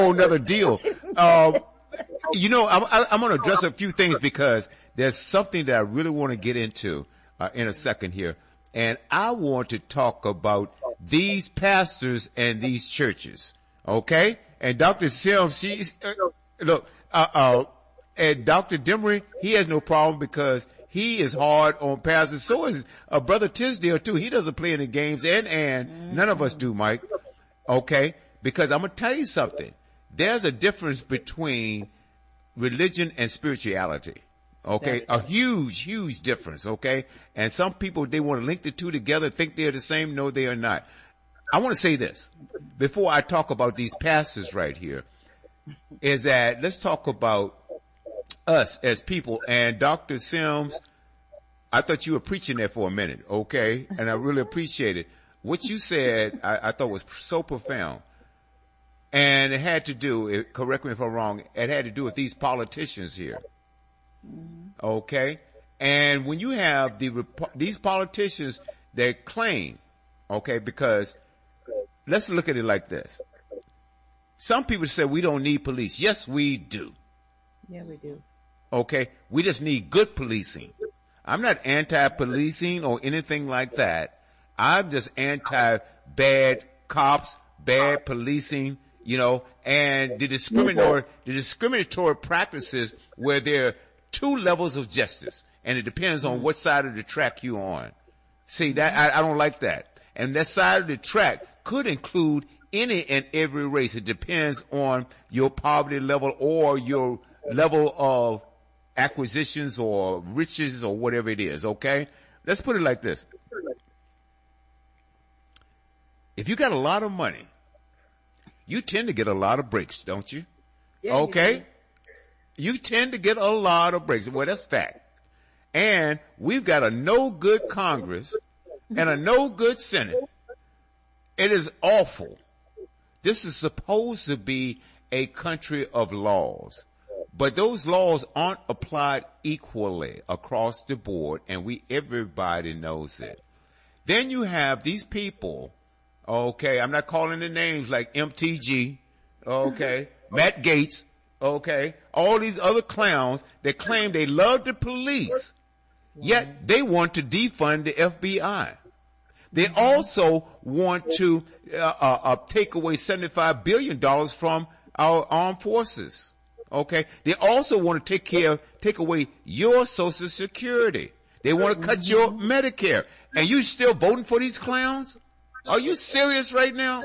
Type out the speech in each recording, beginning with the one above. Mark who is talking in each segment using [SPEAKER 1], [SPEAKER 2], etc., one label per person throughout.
[SPEAKER 1] whole nother deal. I'm going to address a few things because there's something that I really want to get into in a second here. And I want to talk about these pastors and these churches. Okay? And Dr. Sims, and Dr. Demery, he has no problem because he is hard on pastors. So is Brother Tisdale too. He doesn't play any games and none of us do, Mike. Okay? Because I'm going to tell you something. There's a difference between religion and spirituality. Okay. A huge, huge difference. Okay. And some people, they want to link the two together, think they're the same. No, they are not. I want to say this before I talk about these pastors right here is that let's talk about us as people. And Dr. Sims, I thought you were preaching there for a minute. Okay. And I really appreciate it. What you said, I thought was so profound. And it had to do, correct me if I'm wrong, it had to do with these politicians here. Okay? And when you have these politicians that claim, okay, because let's look at it like this. Some people say we don't need police. Yes, we do.
[SPEAKER 2] Yeah, we do.
[SPEAKER 1] Okay? We just need good policing. I'm not anti-policing or anything like that. I'm just anti-bad cops, bad policing, and the discriminatory practices where there are two levels of justice, and it depends on what side of the track you're on. See, that I don't like that. And that side of the track could include any and every race. It depends on your poverty level or your level of acquisitions or riches or whatever it is, okay? Let's put it like this. If you got a lot of money, you tend to get a lot of breaks, don't you?
[SPEAKER 2] Yeah,
[SPEAKER 1] okay? You tend to get a lot of breaks. Well, that's fact. And we've got a no good Congress and a no good Senate. It is awful. This is supposed to be a country of laws. But those laws aren't applied equally across the board, and everybody knows it. Then you have these people, okay, I'm not calling the names like MTG, okay, Matt Gaetz, okay, all these other clowns that claim they love the police, yet they want to defund the FBI. They also want to take away $75 billion from our armed forces. Okay. They also want to take away your Social Security. They want to cut your Medicare. And you still voting for these clowns? Are you serious right now?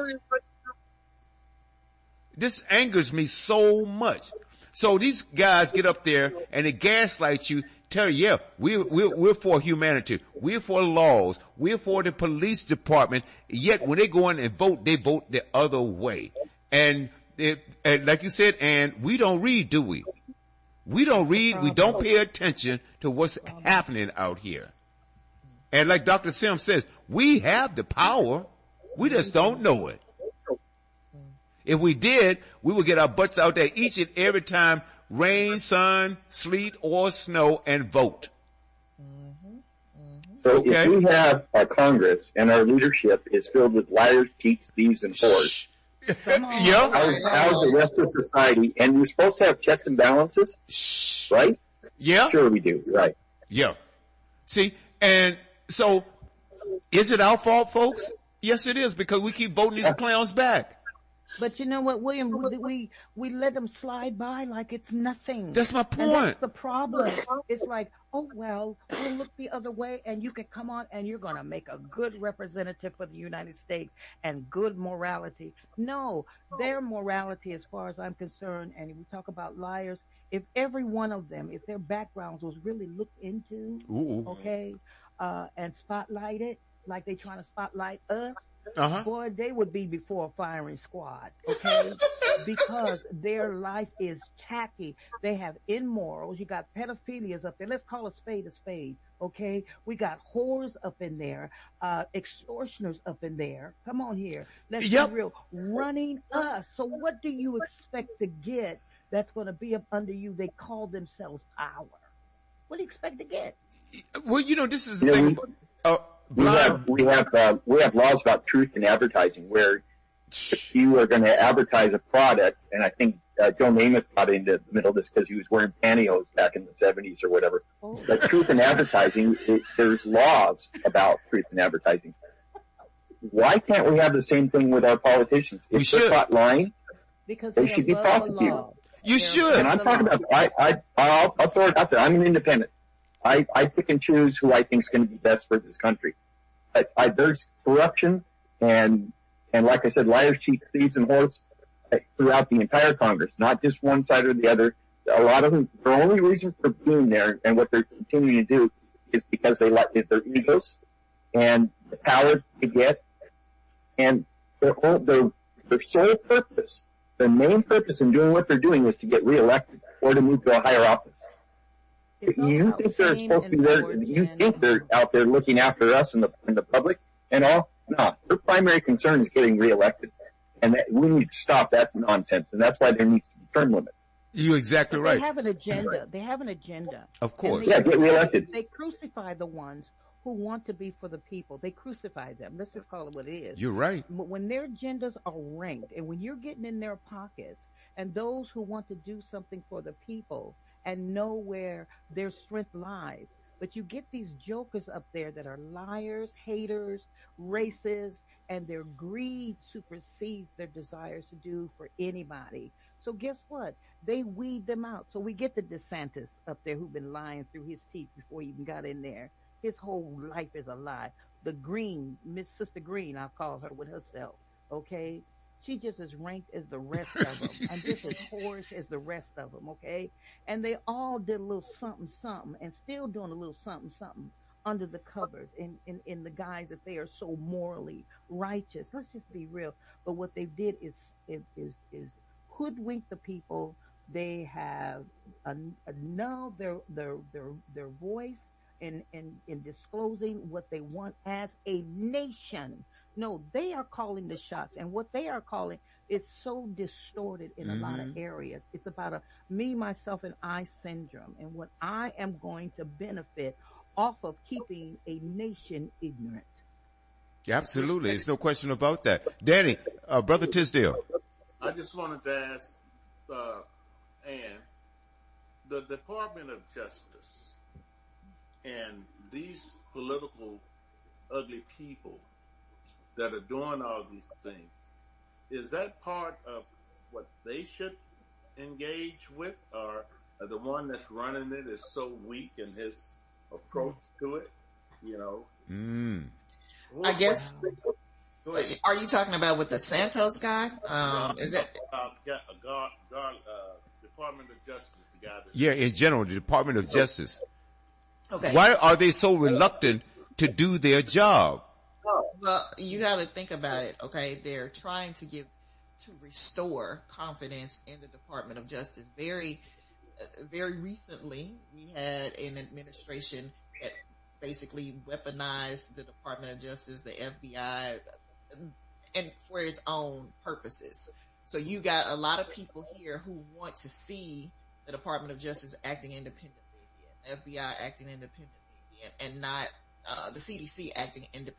[SPEAKER 1] This angers me so much. So these guys get up there and they gaslight you, tell you, yeah, we're for humanity. We're for laws. We're for the police department. Yet when they go in and vote, they vote the other way. And like you said, and we don't read, do we? We don't read. We don't pay attention to what's happening out here. And like Dr. Sims says, we have the power. We just don't know it. If we did, we would get our butts out there each and every time, rain, sun, sleet, or snow, and vote.
[SPEAKER 3] So if we have our Congress and our leadership is filled with liars, cheats, thieves, and whores,
[SPEAKER 1] yeah.
[SPEAKER 3] How's the rest of society? And we're supposed to have checks and balances, right?
[SPEAKER 1] Yeah.
[SPEAKER 3] Sure we do, right.
[SPEAKER 1] Yeah. See, and so is it our fault, folks? Yes, it is, because we keep voting these clowns back.
[SPEAKER 2] But you know what, William? We let them slide by like it's nothing.
[SPEAKER 1] That's my point.
[SPEAKER 2] And that's the problem. It's like, oh, well, we'll look the other way and you can come on and you're going to make a good representative for the United States and good morality. No, their morality, as far as I'm concerned, and we talk about liars, if every one of them, if their backgrounds was really looked into, and spotlighted, like they trying to spotlight us, boy, they would be before a firing squad, okay? Because their life is tacky. They have immorals. You got pedophilias up there. Let's call a spade, okay? We got whores up in there, extortioners up in there. Come on here. Let's be real. Running us. So what do you expect to get that's going to be up under you? They call themselves power. What do you expect to get?
[SPEAKER 1] Well, this is the thing.
[SPEAKER 3] We have laws about truth in advertising where if you are going to advertise a product, and I think Joe Namath got into the middle of this because he was wearing pantyhose back in the 70s or whatever.
[SPEAKER 2] Oh.
[SPEAKER 3] But truth in advertising, there's laws about truth in advertising. Why can't we have the same thing with our politicians? If they're caught lying,
[SPEAKER 2] Because
[SPEAKER 3] they should be prosecuted.
[SPEAKER 1] You should.
[SPEAKER 3] And I'm talking about, I'll throw it out there. I'm an independent. I pick and choose who I think is going to be best for this country. There's corruption and like I said, liars, cheats, thieves, and whores throughout the entire Congress, not just one side or the other. A lot of them, their only reason for being there and what they're continuing to do is because they like their egos and the power to get, and their sole purpose, their main purpose in doing what they're doing is to get reelected or to move to a higher office. You think they're supposed to be there? You think they're out there looking after us and the public and all? No, their primary concern is getting reelected, and we need to stop that nonsense. And that's why there needs to be term limits.
[SPEAKER 1] You're exactly right.
[SPEAKER 2] They have an agenda. They have an agenda.
[SPEAKER 1] Of course.
[SPEAKER 3] Yeah, get reelected.
[SPEAKER 2] They crucify the ones who want to be for the people. They crucify them. Let's just call it what it is.
[SPEAKER 1] You're right.
[SPEAKER 2] But when their agendas are ranked, and when you're getting in their pockets, and those who want to do something for the people and know where their strength lies, but you get these jokers up there that are liars, haters, racists, and their greed supersedes their desires to do for anybody. So guess what? They weed them out. So we get the DeSantis up there who've been lying through his teeth before he even got in there. His whole life is a lie. The Green, Miss Sister Green, I'll call her with herself, okay? She just as ranked as the rest of them and just as whorish as the rest of them, okay? And they all did a little something, something, and still doing a little something, something under the covers in the guise that they are so morally righteous. Let's just be real. But what they did is hoodwink the people. They have nulled their voice in disclosing what they want as a nation. No, they are calling the shots, and what they are calling is so distorted in a lot of areas. It's about a me, myself, and I syndrome, and what I am going to benefit off of keeping a nation ignorant.
[SPEAKER 1] Absolutely. There's no question about that. Danny, Brother Tisdale.
[SPEAKER 4] I just wanted to ask Ann, the Department of Justice and these political ugly people that are doing all these things, is that part of what they should engage with, or the one that's running it is so weak in his approach to it? You know,
[SPEAKER 5] I guess. Are you talking about with the Santos guy? Is that
[SPEAKER 4] Department of Justice? The guy that's
[SPEAKER 1] in general, the Department of Justice.
[SPEAKER 5] okay?
[SPEAKER 1] Why are they so reluctant to do their job?
[SPEAKER 5] Well, you got to think about it. Okay, they're trying to restore confidence in the Department of Justice. Very recently, we had an administration that basically weaponized the Department of Justice, the FBI, and for its own purposes. So you got a lot of people here who want to see the Department of Justice acting independently again, FBI acting independently again, and not the CDC acting independently.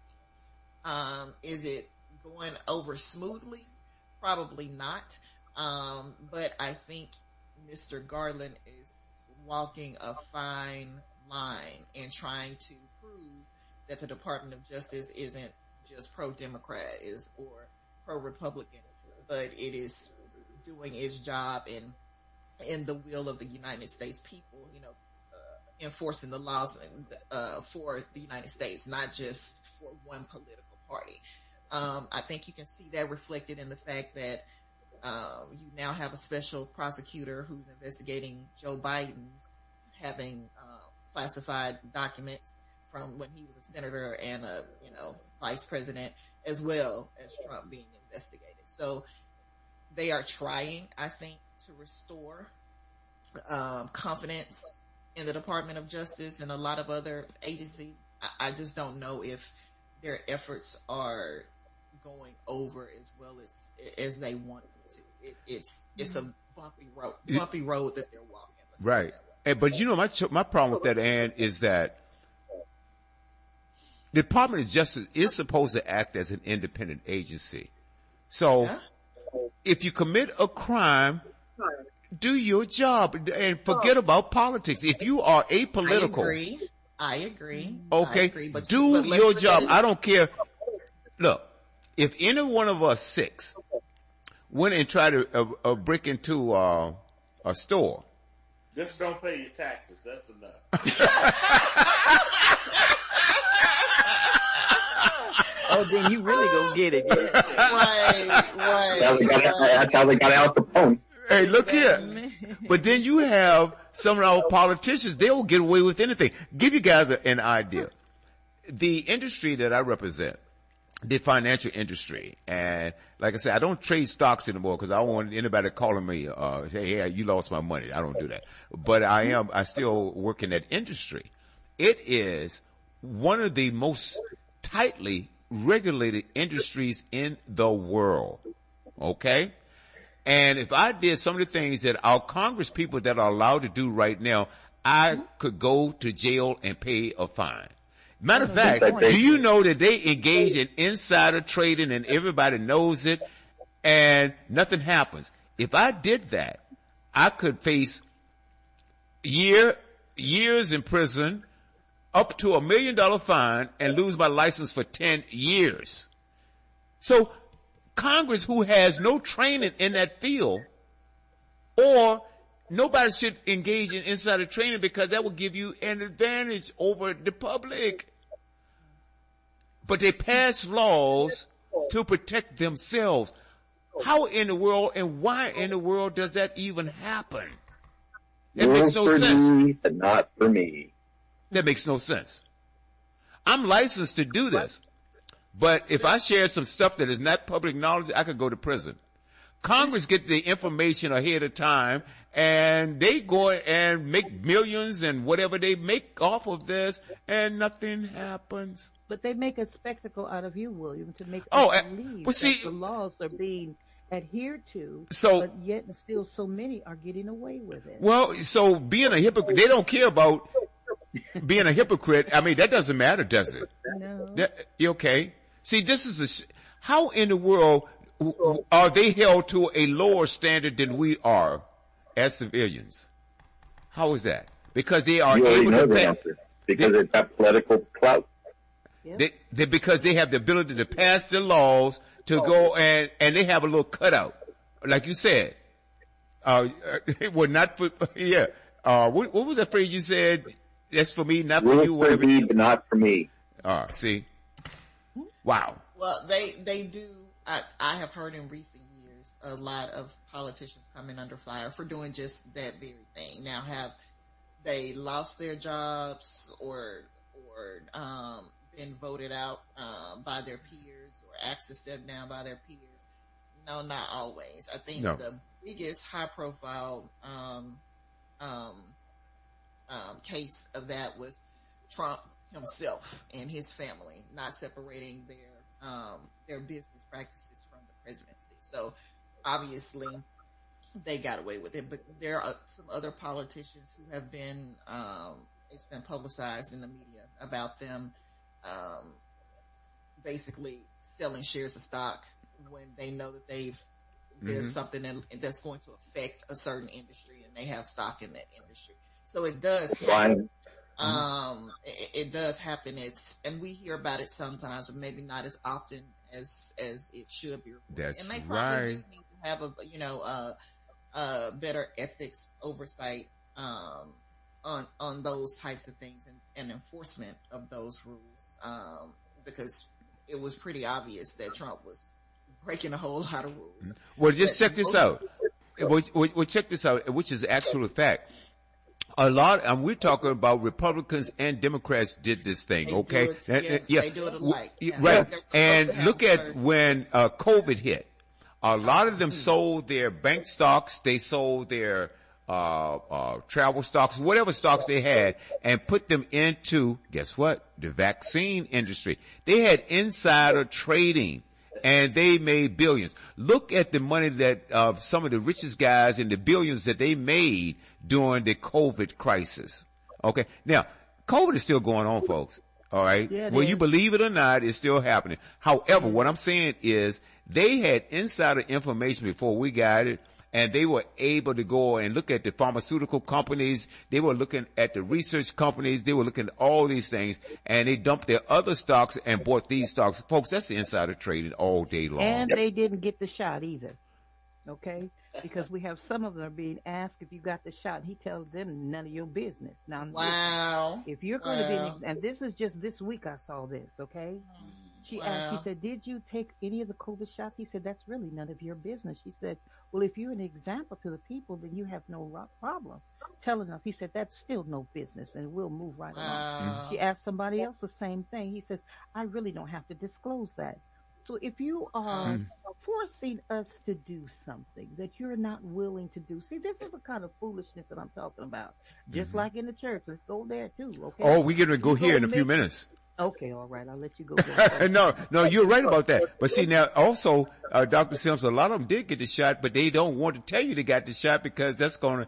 [SPEAKER 5] Is it going over smoothly? Probably not. But I think Mr. Garland is walking a fine line and trying to prove that the Department of Justice isn't just pro-Democrat or pro-Republican, but it is doing its job in the will of the United States people, enforcing the laws for the United States, not just for one political party. I think you can see that reflected in the fact that you now have a special prosecutor who's investigating Joe Biden's having classified documents from when he was a senator and a vice president, as well as Trump being investigated. So they are trying, I think, to restore confidence in the Department of Justice and a lot of other agencies. I just don't know if their efforts are going over as well as they want to. It's a bumpy road that they're walking.
[SPEAKER 1] Right. But my problem with that, Ann, is that the Department of Justice is supposed to act as an independent agency. So
[SPEAKER 5] Yeah.
[SPEAKER 1] if you commit a crime, do your job and forget about politics. If you are apolitical,
[SPEAKER 5] I agree.
[SPEAKER 1] okay,
[SPEAKER 5] I agree, but
[SPEAKER 1] do
[SPEAKER 5] let's
[SPEAKER 1] your
[SPEAKER 5] look
[SPEAKER 1] job.
[SPEAKER 5] at it.
[SPEAKER 1] I don't care. Look, if any one of us six went and tried to break into a store,
[SPEAKER 4] Just don't pay your taxes. That's enough.
[SPEAKER 2] Oh, then you really go get it. Yeah.
[SPEAKER 3] That's how they got Al Capone.
[SPEAKER 1] hey, look here. But then you have some of our politicians, they will get away with anything. Give you guys an idea. The industry that I represent, the financial industry, and like I said, I don't trade stocks anymore because I don't want anybody calling me, say, hey, you lost my money. I don't do that. But I still work in that industry. It is one of the most tightly regulated industries in the world. Okay? And if I did some of the things that our Congress people that are allowed to do right now, I could go to jail and pay a fine. Matter of fact, do you know that they engage in insider trading and everybody knows it and nothing happens? If I did that, I could face years in prison, up to $1 million fine, and lose my license for 10 years. So Congress, who has no training in that field, or nobody should engage in insider training because that will give you an advantage over the public. But they pass laws to protect themselves. How in the world and why in the world does that even happen? That makes no
[SPEAKER 3] for
[SPEAKER 1] sense.
[SPEAKER 3] me, but not for me.
[SPEAKER 1] That makes no sense. I'm licensed to do this. But if I share some stuff that is not public knowledge, I could go to prison. Congress get the information ahead of time, and they go and make millions and whatever they make off of this, and nothing happens.
[SPEAKER 2] But they make a spectacle out of you, William, to make
[SPEAKER 1] Oh,
[SPEAKER 2] us believe
[SPEAKER 1] well, see-
[SPEAKER 2] that the laws are being adhered to,
[SPEAKER 1] So-
[SPEAKER 2] but yet and still so many are getting away with it.
[SPEAKER 1] Well, so being a hypocrite, they don't care about being a hypocrite. I mean, that doesn't matter, does it?
[SPEAKER 2] No.
[SPEAKER 1] You okay? See, this is how in the world are they held to a lower standard than we are as civilians? How is that? Because they are
[SPEAKER 3] You already
[SPEAKER 1] able
[SPEAKER 3] know
[SPEAKER 1] to
[SPEAKER 3] the
[SPEAKER 1] pay.
[SPEAKER 3] answer. Because it's got political clout.
[SPEAKER 1] Because they have the ability to pass the laws to go and they have a little cutout, like you said. Well, not for yeah. What was that phrase you said? That's for me, not for you.
[SPEAKER 3] Rules for
[SPEAKER 1] Whatever.
[SPEAKER 3] me, but not for me.
[SPEAKER 1] See. Wow.
[SPEAKER 5] Well, they do. I have heard in recent years a lot of politicians coming under fire for doing just that very thing. Now, have they lost their jobs or been voted out by their peers or asked to step down by their peers? No, not always. I think the biggest high profile case of that was Trump himself and his family not separating their business practices from the presidency. So obviously they got away with it, but there are some other politicians who have been, it's been publicized in the media about them, basically selling shares of stock when they know that there's something that's going to affect a certain industry and they have stock in that industry. So it does happen. It does happen. And we hear about it sometimes, but maybe not as often as it should be.
[SPEAKER 1] That's
[SPEAKER 5] and they probably
[SPEAKER 1] right.
[SPEAKER 5] do need to have a better ethics oversight, on those types of things and enforcement of those rules. Because it was pretty obvious that Trump was breaking a whole lot of rules.
[SPEAKER 1] Well, just check this out. Well, check this out, which is actual fact. A lot, and we're talking about Republicans and Democrats did this thing, okay?
[SPEAKER 5] They do it alike.
[SPEAKER 1] Right.
[SPEAKER 5] They're
[SPEAKER 1] And look at when COVID hit. A lot of them sold their bank stocks, they sold their travel stocks, whatever stocks they had, and put them into, guess what? The vaccine industry. They had insider trading. And they made billions. Look at the money that some of the richest guys and the billions that they made during the COVID crisis. Okay, now COVID is still going on, folks. All right.
[SPEAKER 2] Yeah, it
[SPEAKER 1] Whether
[SPEAKER 2] is.
[SPEAKER 1] you believe it or not, it's still happening. However, what I'm saying is they had insider information before we got it, and they were able to go and look at the pharmaceutical companies. They were looking at the research companies. They were looking at all these things, and they dumped their other stocks and bought these stocks. Folks, that's the insider trading all day long.
[SPEAKER 2] And they didn't get the shot either. Okay? Because we have some of them are being asked if you got the shot. He tells them none of your business. Now,
[SPEAKER 5] Wow.
[SPEAKER 2] if you're going to be, and this is just this week I saw this, okay? She asked, she said, did you take any of the COVID shots? He said, that's really none of your business. She said, well, if you're an example to the people, then you have no problem telling us. He said, that's still no business, and we'll move right along. She asked somebody else the same thing. He says, I really don't have to disclose that. So if you are forcing us to do something that you're not willing to do, see, this is the kind of foolishness that I'm talking about. Just like in the church. Let's go there too, okay?
[SPEAKER 1] Oh, we're going to go here in a few minutes.
[SPEAKER 2] Okay, all right. I'll let you go there.
[SPEAKER 1] No, you're right about that. But see, now also, Dr. Sims, a lot of them did get the shot, but they don't want to tell you they got the shot because that's going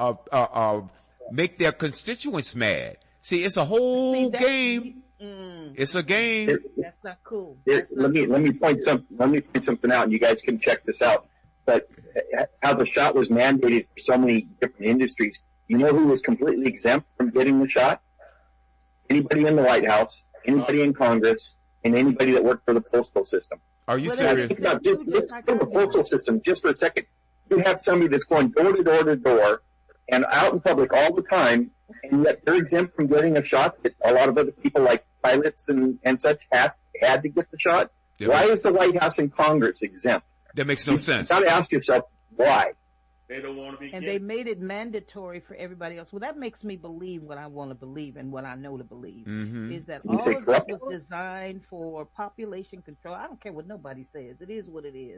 [SPEAKER 1] to make their constituents mad. See, it's a whole game. It's a game.
[SPEAKER 2] That's not cool.
[SPEAKER 3] Let me point something out, and you guys can check this out. But how the shot was mandated for so many different industries. You know who was completely exempt from getting the shot? Anybody in the White House, anybody in Congress, and anybody that worked for the postal system.
[SPEAKER 1] Are you serious?
[SPEAKER 3] It's not just from the postal system. Just for a second, you have somebody that's going door to door to door and out in public all the time, and yet they're exempt from getting a shot that a lot of other people like pilots and such had to get the shot.
[SPEAKER 1] Yeah.
[SPEAKER 3] Why is the White House and Congress exempt?
[SPEAKER 1] That makes no sense.
[SPEAKER 3] You got to ask yourself why.
[SPEAKER 4] They don't want to be.
[SPEAKER 2] And they made it mandatory for everybody else. Well, that makes me believe what I want to believe and what I know to believe is that all of this was designed for population control. I don't care what nobody says. It is what it is.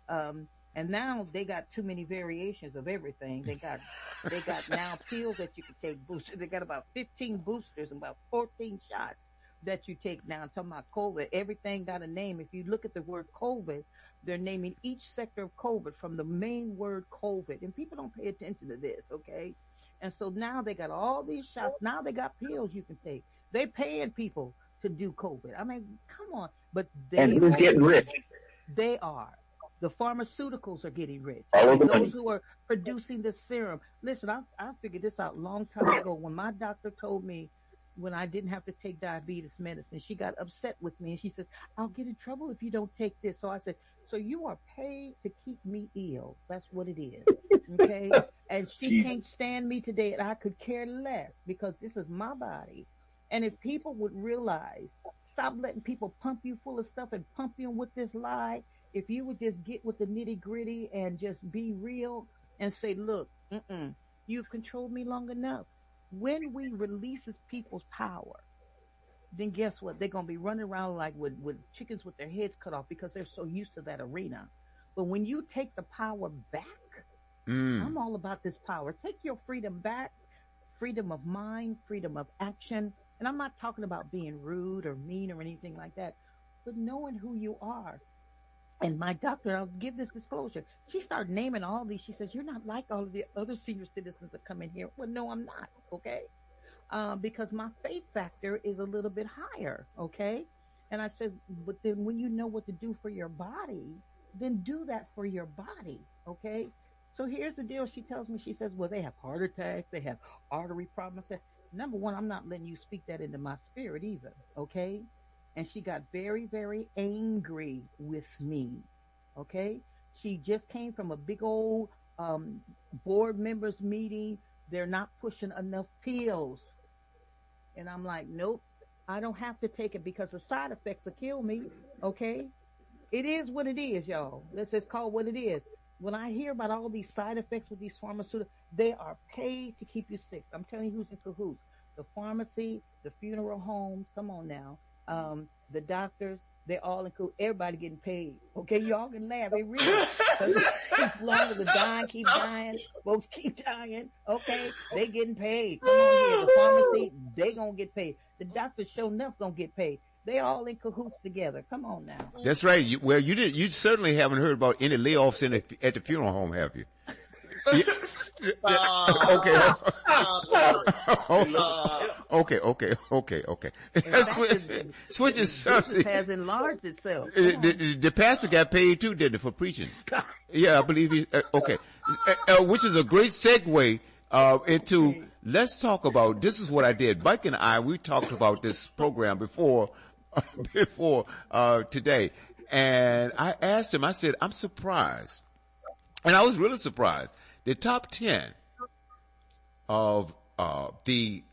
[SPEAKER 2] And now they got too many variations of everything. They got now pills that you can take boosters. They got about 15 boosters and about 14 shots that you take now. I'm talking about COVID. Everything got a name. If you look at the word COVID, they're naming each sector of COVID from the main word COVID. And people don't pay attention to this, okay? And so now they got all these shots. Now they got pills you can take. They paying people to do COVID. I mean, come on. But
[SPEAKER 3] and who's getting rich?
[SPEAKER 2] They are. The pharmaceuticals are getting rich.
[SPEAKER 3] Those
[SPEAKER 2] who are producing the serum. Listen, I figured this out a long time ago when my doctor told me when I didn't have to take diabetes medicine. She got upset with me and she says, I'll get in trouble if you don't take this. So I said, so you are paid to keep me ill. That's what it is. Okay? And she can't stand me today, and I could care less because this is my body. And if people would realize, stop letting people pump you full of stuff and pump you with this lie. If you would just get with the nitty gritty and just be real and say, look, you've controlled me long enough. When we releases people's power, then guess what? They're going to be running around like with chickens with their heads cut off because they're so used to that arena. But when you take the power back, I'm all about this power. Take your freedom back, freedom of mind, freedom of action. And I'm not talking about being rude or mean or anything like that, but knowing who you are. And my doctor, I'll give this disclosure. She started naming all these. She says, you're not like all of the other senior citizens that come in here. Well, no, I'm not. Okay. Because my faith factor is a little bit higher. Okay. And I said, but then when you know what to do for your body, then do that for your body. Okay. So here's the deal. She tells me, she says, well, they have heart attacks. They have artery problems. I said, number one, I'm not letting you speak that into my spirit either. Okay. And she got very, very angry with me. Okay. She just came from a big old, board members meeting. They're not pushing enough pills. And I'm like, nope, I don't have to take it because the side effects will kill me. Okay. It is what it is, y'all. Let's just call it what it is. When I hear about all these side effects with these pharmaceuticals, they are paid to keep you sick. I'm telling you who's in cahoots. The pharmacy, the funeral homes, come on now. The doctors, they all include everybody getting paid. Okay, y'all can laugh. They really keep longer the dying, keep dying, folks keep dying. Okay, they getting paid. Come on here, the pharmacy, they gonna get paid. The doctors sure enough gonna get paid. They all in cahoots together. Come on now.
[SPEAKER 1] That's right. You certainly haven't heard about any layoffs at the funeral home, have you? Okay. Okay. Switching subject.
[SPEAKER 2] Has enlarged itself.
[SPEAKER 1] The pastor got paid too, didn't it, for preaching? Yeah, I believe he. Okay, which is a great segue into. Let's talk about. This is what I did. Mike and I, we talked about this program before today, and I asked him. I said, "I'm surprised," and I was really surprised. The top 10 of the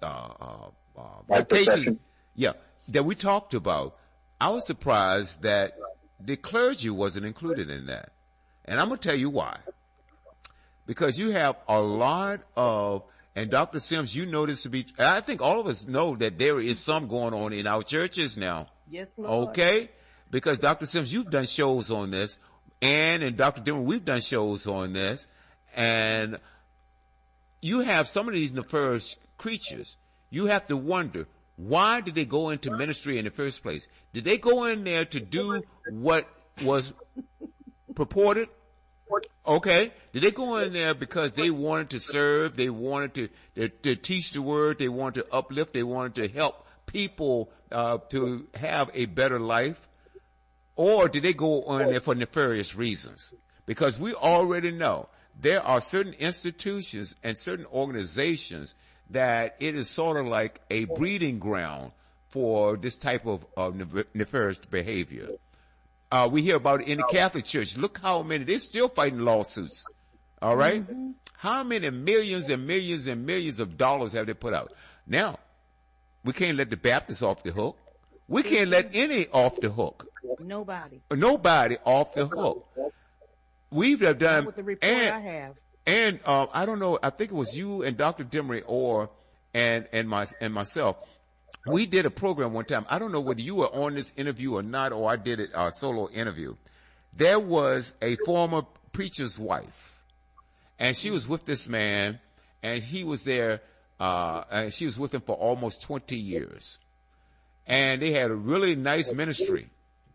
[SPEAKER 1] locations, that we talked about, I was surprised that the clergy wasn't included in that. And I'm going to tell you why. Because you have a lot of, and Dr. Sims, you know this to be, I think all of us know that there is some going on in our churches now.
[SPEAKER 2] Yes, Lord.
[SPEAKER 1] Okay? Because Dr. Sims, you've done shows on this. Ann and Dr. Dimmer, we've done shows on this. And you have some of these nefarious creatures. You have to wonder, why did they go into ministry in the first place? Did they go in there to do what was purported? Okay. Did they go in there because they wanted to serve, they wanted to teach the word, they wanted to uplift, they wanted to help people to have a better life? Or did they go in there for nefarious reasons? Because we already know there are certain institutions and certain organizations that it is sort of like a breeding ground for this type of nefarious behavior. We hear about it in the Catholic Church. Look how many, they're still fighting lawsuits. All right? Mm-hmm. How many millions and millions and millions of dollars have they put out? Now, we can't let the Baptists off the hook. We can't let any off the hook.
[SPEAKER 2] Nobody
[SPEAKER 1] off the hook. We've done,
[SPEAKER 2] with the report I have.
[SPEAKER 1] And I don't know. I think it was you and Dr. Dimmery and myself. We did a program one time. I don't know whether you were on this interview or not, or I did it a solo interview. There was a former preacher's wife, and she was with this man, and he was there, and she was with him for almost 20 years, and they had a really nice ministry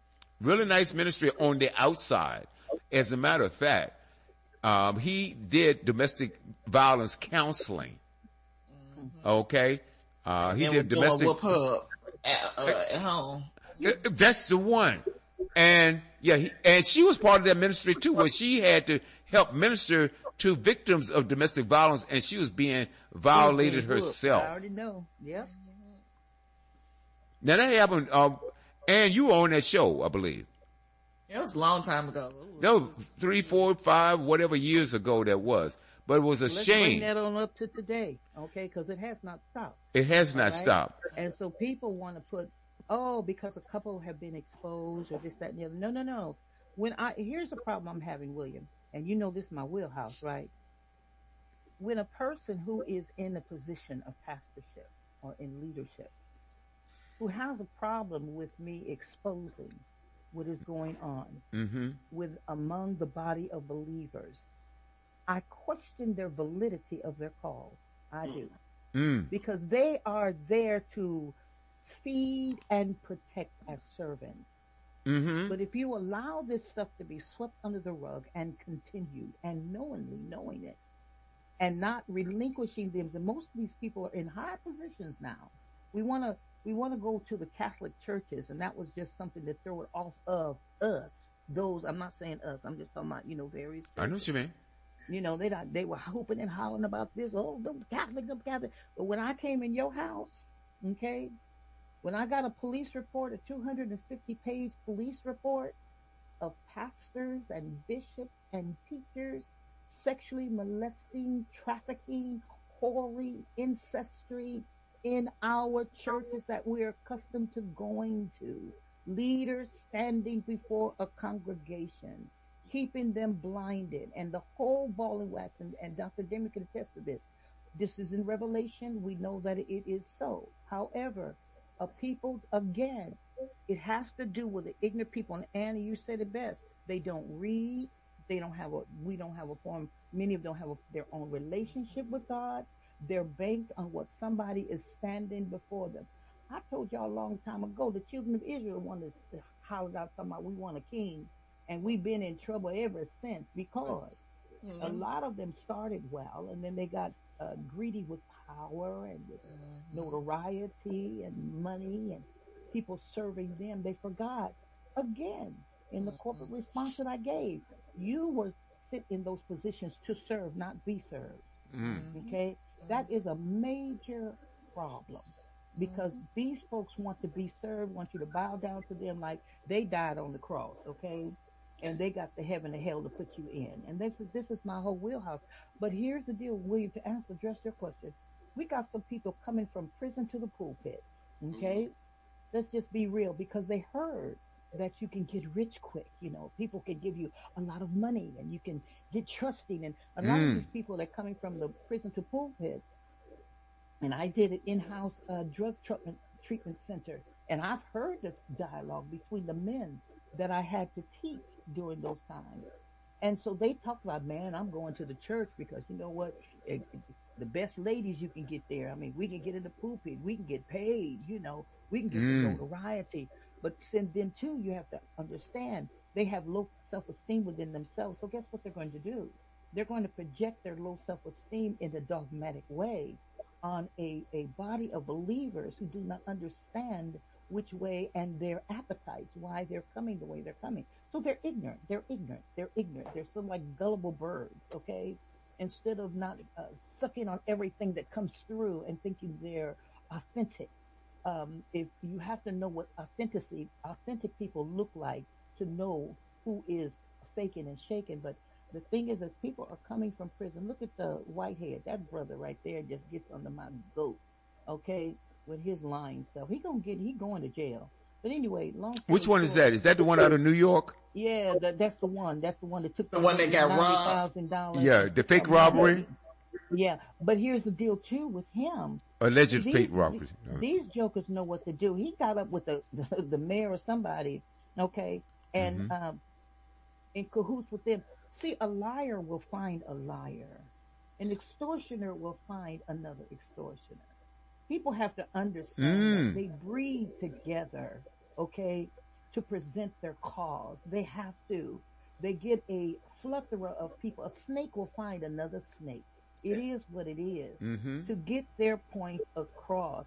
[SPEAKER 1] on the outside. As a matter of fact, he did domestic violence counseling. Okay. He did domestic.
[SPEAKER 5] Whoop her at home.
[SPEAKER 1] That's the one. And yeah, and she was part of that ministry too, where she had to help minister to victims of domestic violence, and she was being violated herself.
[SPEAKER 2] I already know. Yep.
[SPEAKER 1] Now that happened, and you were on that show, I believe.
[SPEAKER 5] It was a long time ago.
[SPEAKER 1] That was 3, 4, 5, whatever years ago that was. But it was a
[SPEAKER 2] Let's
[SPEAKER 1] shame.
[SPEAKER 2] Bring that on up to today, okay? Because it has not stopped.
[SPEAKER 1] It has not stopped.
[SPEAKER 2] And so people want to put, because a couple have been exposed or this, that, and the other. No. Here's the problem I'm having, William, and you know this is my wheelhouse, right? When a person who is in a position of pastorship or in leadership, who has a problem with me exposing what is going on with among the body of believers, I question their validity of their call. I do. Because they are there to feed and protect as servants. But if you allow this stuff to be swept under the rug and continued and knowingly knowing it and not relinquishing them, and most of these people are in high positions now. We want to go to the Catholic churches, and that was just something to throw it off of us. Those, I'm not saying us, I'm just talking about, various churches.
[SPEAKER 1] I know what you mean.
[SPEAKER 2] They were hooping and hollering about this. Oh, them Catholic. But when I came in your house, okay, when I got a police report, a 250-page police report of pastors and bishops and teachers sexually molesting, trafficking, whoring, ancestry in our churches that we're accustomed to going to, leaders standing before a congregation, keeping them blinded, and the whole ball and wax, and Dr. Dimmer can attest to this. This is in Revelation. We know that it is so. However, a people, again, it has to do with the ignorant people. And Annie, you said it best. They don't read. We don't have a form. Many of them don't have their own relationship with God. They're banked on what somebody is standing before them. I told y'all a long time ago, the children of Israel wanted to holler out talking about we want a king. And we've been in trouble ever since because A
[SPEAKER 5] Mm-hmm.
[SPEAKER 2] lot of them started well, and then they got greedy with power and with notoriety and money and people serving them. They forgot again in the corporate response that I gave. You were sit in those positions to serve, not be served.
[SPEAKER 1] Mm.
[SPEAKER 2] Okay, that is a major problem because these folks want to be served, want you to bow down to them like they died on the cross. Okay, and they got the heaven and hell to put you in. And this is my whole wheelhouse. But here's the deal, William, to answer address your question. We got some people coming from prison to the pulpit.
[SPEAKER 4] Mm-hmm.
[SPEAKER 2] Okay, let's just be real because they heard that you can get rich quick. People can give you a lot of money and you can get trusting. And a lot of
[SPEAKER 1] Mm.
[SPEAKER 2] these people that are coming from the prison to pulpits, and I did an in-house drug treatment center, and I've heard this dialogue between the men that I had to teach during those times. And so they talked about, man, I'm going to the church because you know what? The best ladies you can get there. I mean, we can get in the pulpit, we can get paid, we can get the
[SPEAKER 1] Mm.
[SPEAKER 2] notoriety. But then too, you have to understand they have low self-esteem within themselves. So guess what they're going to do? They're going to project their low self-esteem in a dogmatic way on a body of believers who do not understand which way and their appetites, why they're coming the way they're coming. So they're ignorant. They're ignorant. They're ignorant. They're some like gullible birds, okay? Instead of not sucking on everything that comes through and thinking they're authentic. If you have to know what authentic people look like to know who is faking and shaking. But the thing is, as people are coming from prison, look at the Whitehead. That brother right there just gets under my goat, okay, with his lying self. He going to jail. But anyway, long
[SPEAKER 1] Which
[SPEAKER 2] story
[SPEAKER 1] one is
[SPEAKER 2] short,
[SPEAKER 1] that? Is that the one out of New York?
[SPEAKER 2] yeah, that's the one. That's the one that took
[SPEAKER 5] The
[SPEAKER 2] that
[SPEAKER 5] one that
[SPEAKER 2] lady
[SPEAKER 5] got
[SPEAKER 2] ninety
[SPEAKER 5] robbed.
[SPEAKER 2] thousand dollars
[SPEAKER 1] Yeah, the fake
[SPEAKER 2] of money.
[SPEAKER 1] robbery,
[SPEAKER 2] Yeah, but here's the deal too with him. See,
[SPEAKER 1] alleged fake robbery.
[SPEAKER 2] these jokers know what to do. He got up with the mayor or somebody, okay, and
[SPEAKER 1] Mm-hmm.
[SPEAKER 2] in cahoots with them. See, a liar will find a liar. An extortioner will find another extortioner. People have to understand that
[SPEAKER 1] Mm.
[SPEAKER 2] they breed together, okay, to present their cause. They have to. They get a plethora of people. A snake will find another snake. It is what it is
[SPEAKER 1] Mm-hmm.
[SPEAKER 2] to get their point across.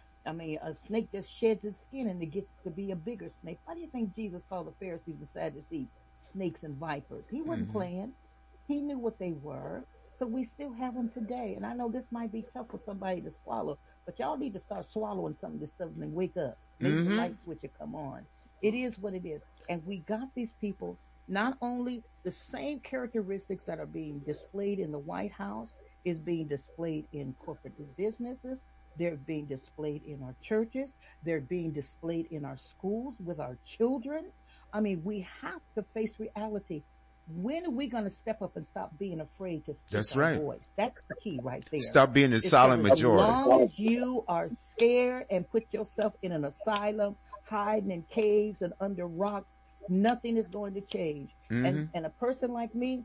[SPEAKER 2] A snake just sheds its skin and to get to be a bigger snake. Why do you think Jesus called the Pharisees and Sadducees snakes and vipers? He wasn't
[SPEAKER 1] Mm-hmm.
[SPEAKER 2] playing. He knew what they were. So we still have them today. And I know this might be tough for somebody to swallow, but y'all need to start swallowing some of this stuff and then wake up. Maybe the
[SPEAKER 1] Mm-hmm.
[SPEAKER 2] light switch will come on. It is what it is. And we got these people, not only the same characteristics that are being displayed in the White House is being displayed in corporate businesses. They're being displayed in our churches. They're being displayed in our schools with our children. I mean, we have to face reality. When are we going to step up and stop being afraid to speak
[SPEAKER 1] That's
[SPEAKER 2] our
[SPEAKER 1] right.
[SPEAKER 2] voice? That's the key right there.
[SPEAKER 1] Stop being the
[SPEAKER 2] It's
[SPEAKER 1] silent
[SPEAKER 2] because as
[SPEAKER 1] majority.
[SPEAKER 2] long as you are scared and put yourself in an asylum, hiding in caves and under rocks, nothing is going to change.
[SPEAKER 1] Mm-hmm.
[SPEAKER 2] And a person like me,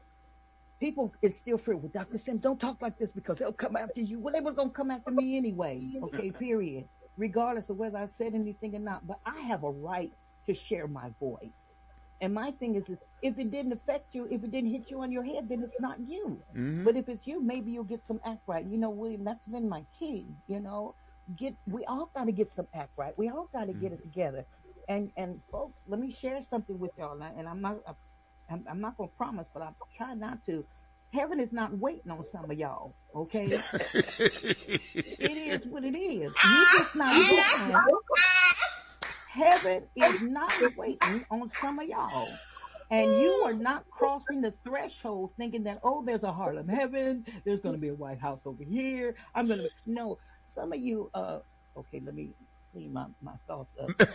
[SPEAKER 2] people is still free. Well, Dr. Sim, don't talk like this because they'll come after you. Well, they was gonna come after me anyway. Okay, period. Regardless of whether I said anything or not. But I have a right to share my voice. And my thing is if it didn't affect you, if it didn't hit you on your head, then it's not you.
[SPEAKER 1] Mm-hmm.
[SPEAKER 2] But if it's you, maybe you'll get some act right. William, that's been my key. We all got to get some act right. We all got to get it together. And folks, let me share something with y'all. And I'm not gonna promise, but I'll try not to. Heaven is not waiting on some of y'all. Okay, it is what it is. You just not waiting. Heaven is not waiting on some of y'all. And you are not crossing the threshold thinking that, oh, there's a Harlem heaven, there's going to be a White House over here. No, some of you, okay, let me clean my thoughts up.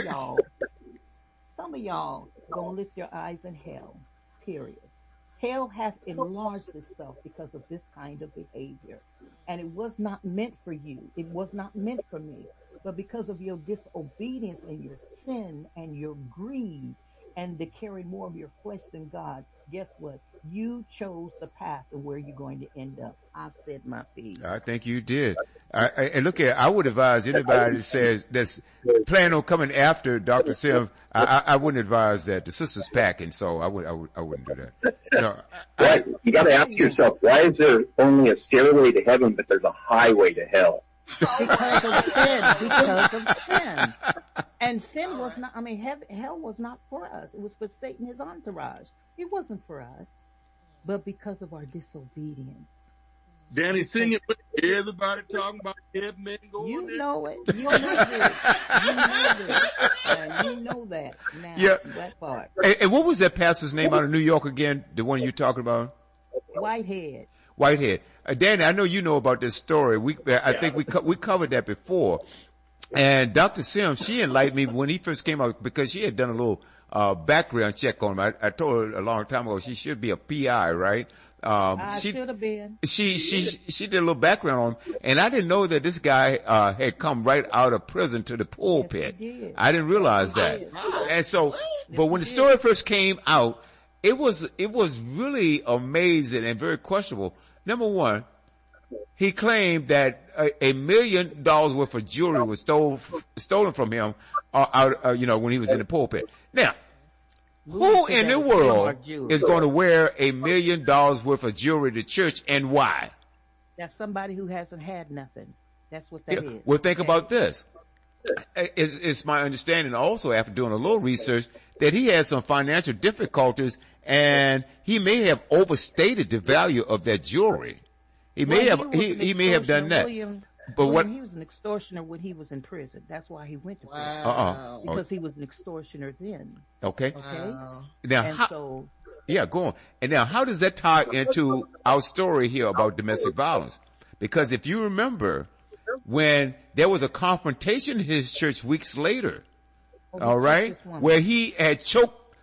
[SPEAKER 2] Some of y'all gonna lift your eyes in hell, period. Hell has enlarged itself because of this kind of behavior. And it was not meant for you. It was not meant for me. But because of your disobedience and your sin and your greed and to carry more of your flesh than God, guess what? You chose the path of where you're going to end up. I've said my piece.
[SPEAKER 1] I think you did. And look at, I would advise anybody that says that's planning on coming after Dr. Sim. I wouldn't advise that. The sister's packing, so I wouldn't do that. No,
[SPEAKER 3] Right. You got to ask yourself, why is there only a stairway to heaven, but there's a highway to hell?
[SPEAKER 2] Because of sin. Because of sin. And sin was not, hell was not for us. It was for Satan, his entourage. It wasn't for us. But because of our disobedience.
[SPEAKER 6] Danny, sing it with everybody talking about heaven men going
[SPEAKER 2] You
[SPEAKER 6] there.
[SPEAKER 2] know it. You know this. You know this. And you know that now.
[SPEAKER 1] Yeah.
[SPEAKER 2] That part.
[SPEAKER 1] and what was that pastor's name out of New York again? The one you're talking about?
[SPEAKER 2] Whitehead.
[SPEAKER 1] Whitehead. Danny, I know you know about this story. I think we covered that before. And Dr. Sims, she enlightened me when he first came out because she had done a little background check on him. I told her a long time ago she should be a PI, right?
[SPEAKER 2] I should have been.
[SPEAKER 1] She did a little background on him, and I didn't know that this guy had come right out of prison to the pulpit.
[SPEAKER 2] Yes, he did.
[SPEAKER 1] I didn't realize that. And so, but when the story first came out, it was really amazing and very questionable. Number one, he claimed that $1 million worth of jewelry was stolen from him when he was in the pulpit. Now, who in the world is going to wear $1 million worth of jewelry to church, and why?
[SPEAKER 2] That's somebody who hasn't had nothing. That's what that is.
[SPEAKER 1] Well, think about this. It's my understanding also, after doing a little research, that he had some financial difficulties, and he may have overstated the value of that jewelry. He may have done that. But
[SPEAKER 2] he was an extortioner when he was in prison. That's why he went to prison.
[SPEAKER 5] Wow.
[SPEAKER 2] Because he was an extortioner then.
[SPEAKER 1] Okay.
[SPEAKER 5] Wow.
[SPEAKER 1] Now, go on. And now, how does that tie into our story here about domestic violence? Because if you remember, when there was a confrontation in his church weeks later, all right, where he had choked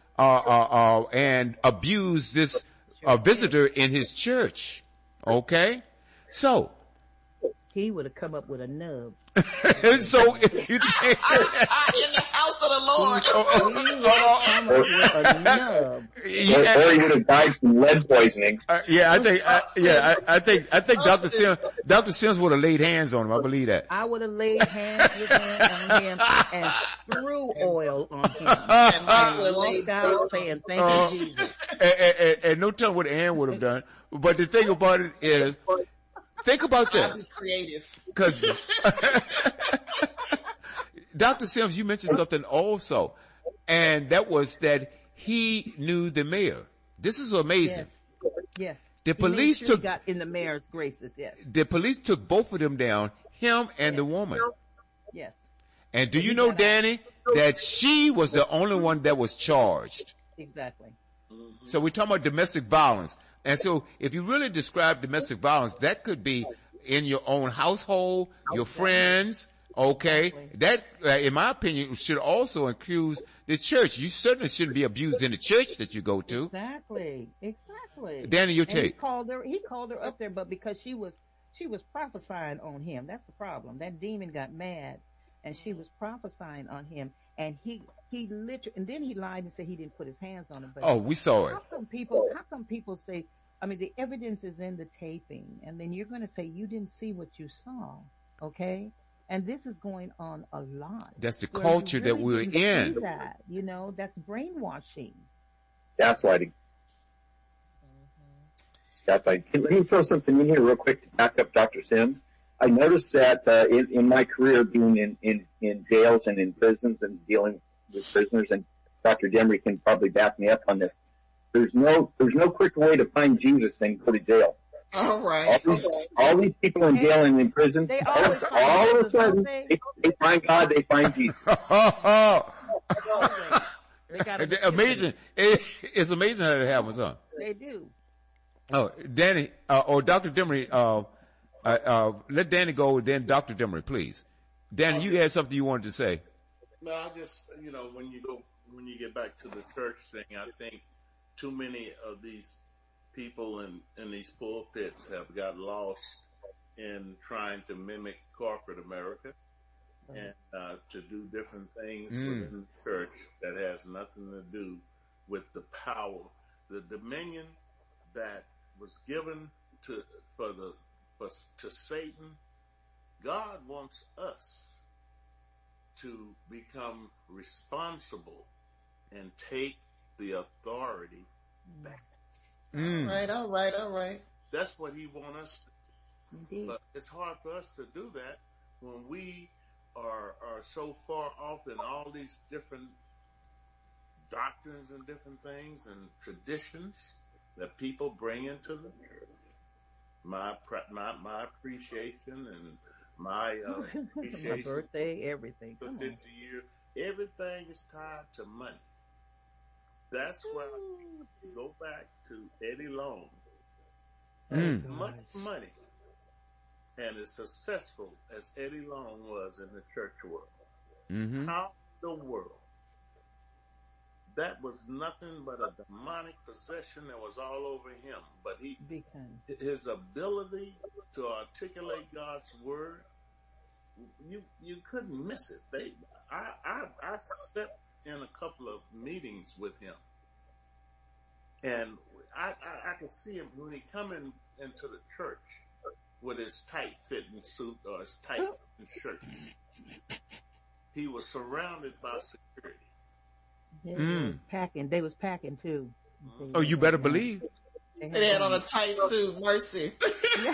[SPEAKER 1] and abused this visitor in his church. Okay, so
[SPEAKER 2] he would have come up with a nub.
[SPEAKER 1] So if you think
[SPEAKER 5] in the house of the Lord,
[SPEAKER 2] He would have come up with a nub.
[SPEAKER 3] Or he would have died from lead poisoning.
[SPEAKER 1] I think Dr. Sims would have laid hands on him. I believe that.
[SPEAKER 2] I would have laid hands on him and threw oil on him.
[SPEAKER 5] and
[SPEAKER 2] Walked out saying, "Thank you, Jesus."
[SPEAKER 1] And no telling what Ann would have done. But the thing about it is, think about
[SPEAKER 5] I was
[SPEAKER 1] this.
[SPEAKER 5] creative.
[SPEAKER 1] Because Dr. Sims, you mentioned something also, and that was that he knew the mayor. This is amazing.
[SPEAKER 2] Yes.
[SPEAKER 1] The police
[SPEAKER 2] he got in the mayor's graces. Yes.
[SPEAKER 1] The police took both of them down, him and the woman.
[SPEAKER 2] Yes.
[SPEAKER 1] And do you know, Danny, that she was the only one that was charged?
[SPEAKER 2] Exactly.
[SPEAKER 1] So we're talking about domestic violence. And so if you really describe domestic violence, that could be in your own household, your friends, okay?
[SPEAKER 2] Exactly.
[SPEAKER 1] That, in my opinion, should also include the church. You certainly shouldn't be abused in the church that you go to.
[SPEAKER 2] Exactly.
[SPEAKER 1] Danny, your
[SPEAKER 2] And
[SPEAKER 1] take.
[SPEAKER 2] he called her up there, but because she was prophesying on him. That's the problem. That demon got mad, and she was prophesying on him, and he literally, and then he lied and said he didn't put his hands on him. But
[SPEAKER 1] Oh, we saw it.
[SPEAKER 2] how come people say, the evidence is in the taping, and then you're going to say you didn't see what you saw, okay? And this is going on a lot.
[SPEAKER 1] That's the
[SPEAKER 2] where
[SPEAKER 1] culture
[SPEAKER 2] you
[SPEAKER 1] that
[SPEAKER 2] really
[SPEAKER 1] we're
[SPEAKER 2] didn't see
[SPEAKER 1] in.
[SPEAKER 2] That, that's brainwashing.
[SPEAKER 3] That's why. Let me throw something in here real quick to back up Dr. Sims. I noticed that in my career being in jails and in prisons and dealing with prisoners, and Dr. Demery can probably back me up on this, there's no quicker way to find Jesus than go to jail.
[SPEAKER 5] All right.
[SPEAKER 3] All these people in jail and in prison,
[SPEAKER 2] They
[SPEAKER 3] all
[SPEAKER 2] always
[SPEAKER 3] of a sudden,
[SPEAKER 2] find
[SPEAKER 3] they find God, they find Jesus.
[SPEAKER 2] They got
[SPEAKER 1] Amazing. It's amazing how that happens, huh?
[SPEAKER 2] They do.
[SPEAKER 1] Oh, Danny, or Dr. Demery, let Danny go, then Dr. Demery, please. Danny, you had something you wanted to say.
[SPEAKER 4] No, I just, when you get back to the church thing, I think too many of these people in these pulpits have got lost in trying to mimic corporate America and to do different things within the church that has nothing to do with the power, the dominion that was given to Satan, God wants us to become responsible and take the authority back.
[SPEAKER 5] All right.
[SPEAKER 4] That's what he wants us to do.
[SPEAKER 2] Indeed.
[SPEAKER 4] But it's hard for us to do that when we are so far off in all these different doctrines and different things and traditions that people bring into the church. My appreciation and my appreciation.
[SPEAKER 2] My birthday, everything.
[SPEAKER 4] For
[SPEAKER 2] Come
[SPEAKER 4] 50
[SPEAKER 2] on.
[SPEAKER 4] years, everything is tied to money. That's why I go back to Eddie Long. As much money and as successful as Eddie Long was in the church world, how in the world? That was nothing but a demonic possession that was all over him. But his ability to articulate God's word, you couldn't miss it. I sat in a couple of meetings with him, and I could see him when he come into the church with his tight fitting suit or his tight fitting shirts. He was surrounded by security.
[SPEAKER 2] They was packing too.
[SPEAKER 1] Oh, you better believe.
[SPEAKER 5] They had on a tight suit, mercy.
[SPEAKER 4] He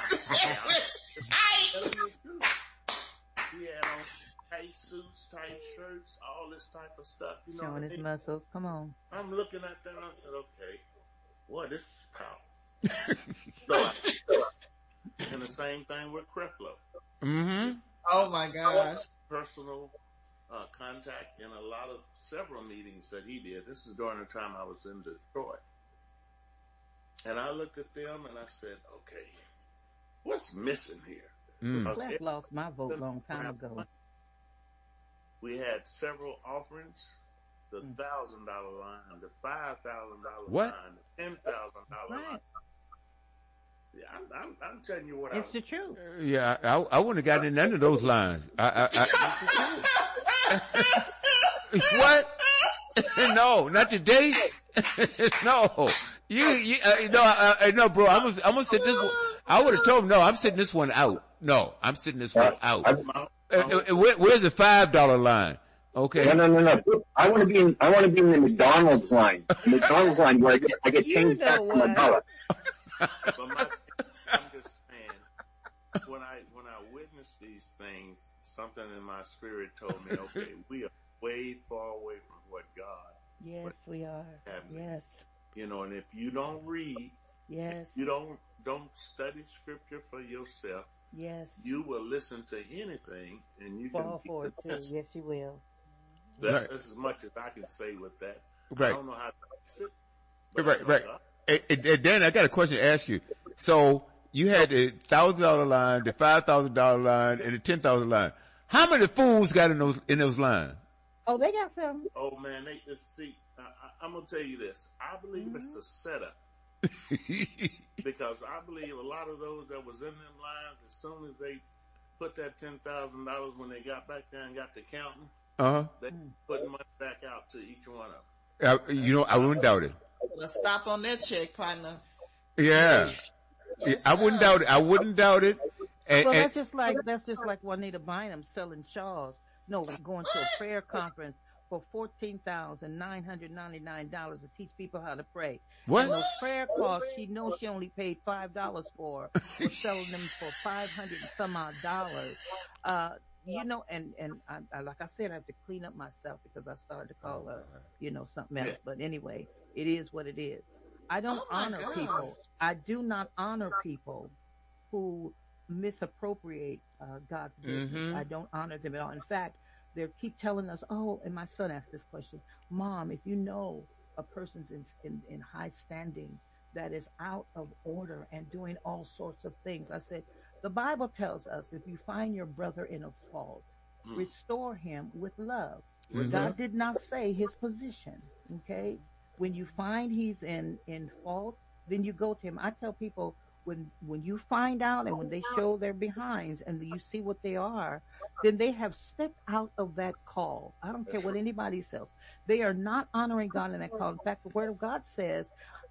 [SPEAKER 4] had on tight suits, tight shirts, all this type of stuff. You know,
[SPEAKER 2] Showing his muscles. Come on.
[SPEAKER 4] I'm looking at that and I said, okay, boy, this is powerful. And the same thing with Creflo.
[SPEAKER 5] Oh my gosh.
[SPEAKER 4] Personal contact in several meetings that he did. This is during the time I was in Detroit. And I looked at them and I said, okay, what's missing here?
[SPEAKER 2] Clef lost my vote a long time ago.
[SPEAKER 4] We had several offerings, the $1,000 line, the $5,000
[SPEAKER 1] What?
[SPEAKER 4] line, the $10,000 line. Yeah, I'm telling you what.
[SPEAKER 2] It's the truth.
[SPEAKER 1] Yeah, I wouldn't have gotten in none of those lines. What? No, not today. No, no, bro. I'm gonna sit this one. I would have told him, no, I'm sitting this one out. No, I'm sitting this one out. Where's the $5 line? Okay.
[SPEAKER 3] No. I want to be in the McDonald's line. The McDonald's line where I get changed back from $1.
[SPEAKER 4] But I'm just saying, when I witness these things, something in my spirit told me, okay, we are way far away from what God.
[SPEAKER 2] Yes, we are. Yes.
[SPEAKER 4] You know, and if you don't read,
[SPEAKER 2] yes,
[SPEAKER 4] you don't study scripture for yourself,
[SPEAKER 2] yes,
[SPEAKER 4] you will listen to anything, and you
[SPEAKER 2] fall
[SPEAKER 4] can
[SPEAKER 2] for it too. Yes, you will.
[SPEAKER 4] That's as much as I can say with that.
[SPEAKER 1] Right.
[SPEAKER 4] I don't know how to fix it. But
[SPEAKER 1] Right. Dan, I got a question to ask you. So you had the $1,000 line, the $5,000 line, and the $10,000 line. How many fools got in those lines?
[SPEAKER 2] Oh, they got some.
[SPEAKER 4] Oh man, see. I'm gonna tell you this. I believe it's a setup because I believe a lot of those that was in them lines, as soon as they put that $10,000 when they got back there and got to counting, they put money back out to each one of them.
[SPEAKER 1] I wouldn't doubt it.
[SPEAKER 5] Let's stop on that check, partner.
[SPEAKER 1] Yeah. I wouldn't doubt it. I wouldn't doubt it.
[SPEAKER 2] Well, that's just like Juanita Bynum selling shawls. No, going to a prayer conference for $14,999 to teach people how to pray.
[SPEAKER 1] What?
[SPEAKER 2] And those prayer calls, she knows she only paid $5 for. We're selling them for $500 and some odd dollars. And I, like I said, I have to clean up myself because I started to call her, something else. But anyway, it is what it is. I don't honor people. I do not honor people who misappropriate God's business. I don't honor them at all. In fact, they keep telling us, and my son asked this question, Mom, if you know a person's in high standing that is out of order and doing all sorts of things, I said, the Bible tells us if you find your brother in a fault, restore him with love. God did not say his position, okay? When you find he's in fault, then you go to him. I tell people, when you find out and when they show their behinds and you see what they are, then they have stepped out of that call. I don't care what anybody says. They are not honoring God in that call. In fact, the word of God says,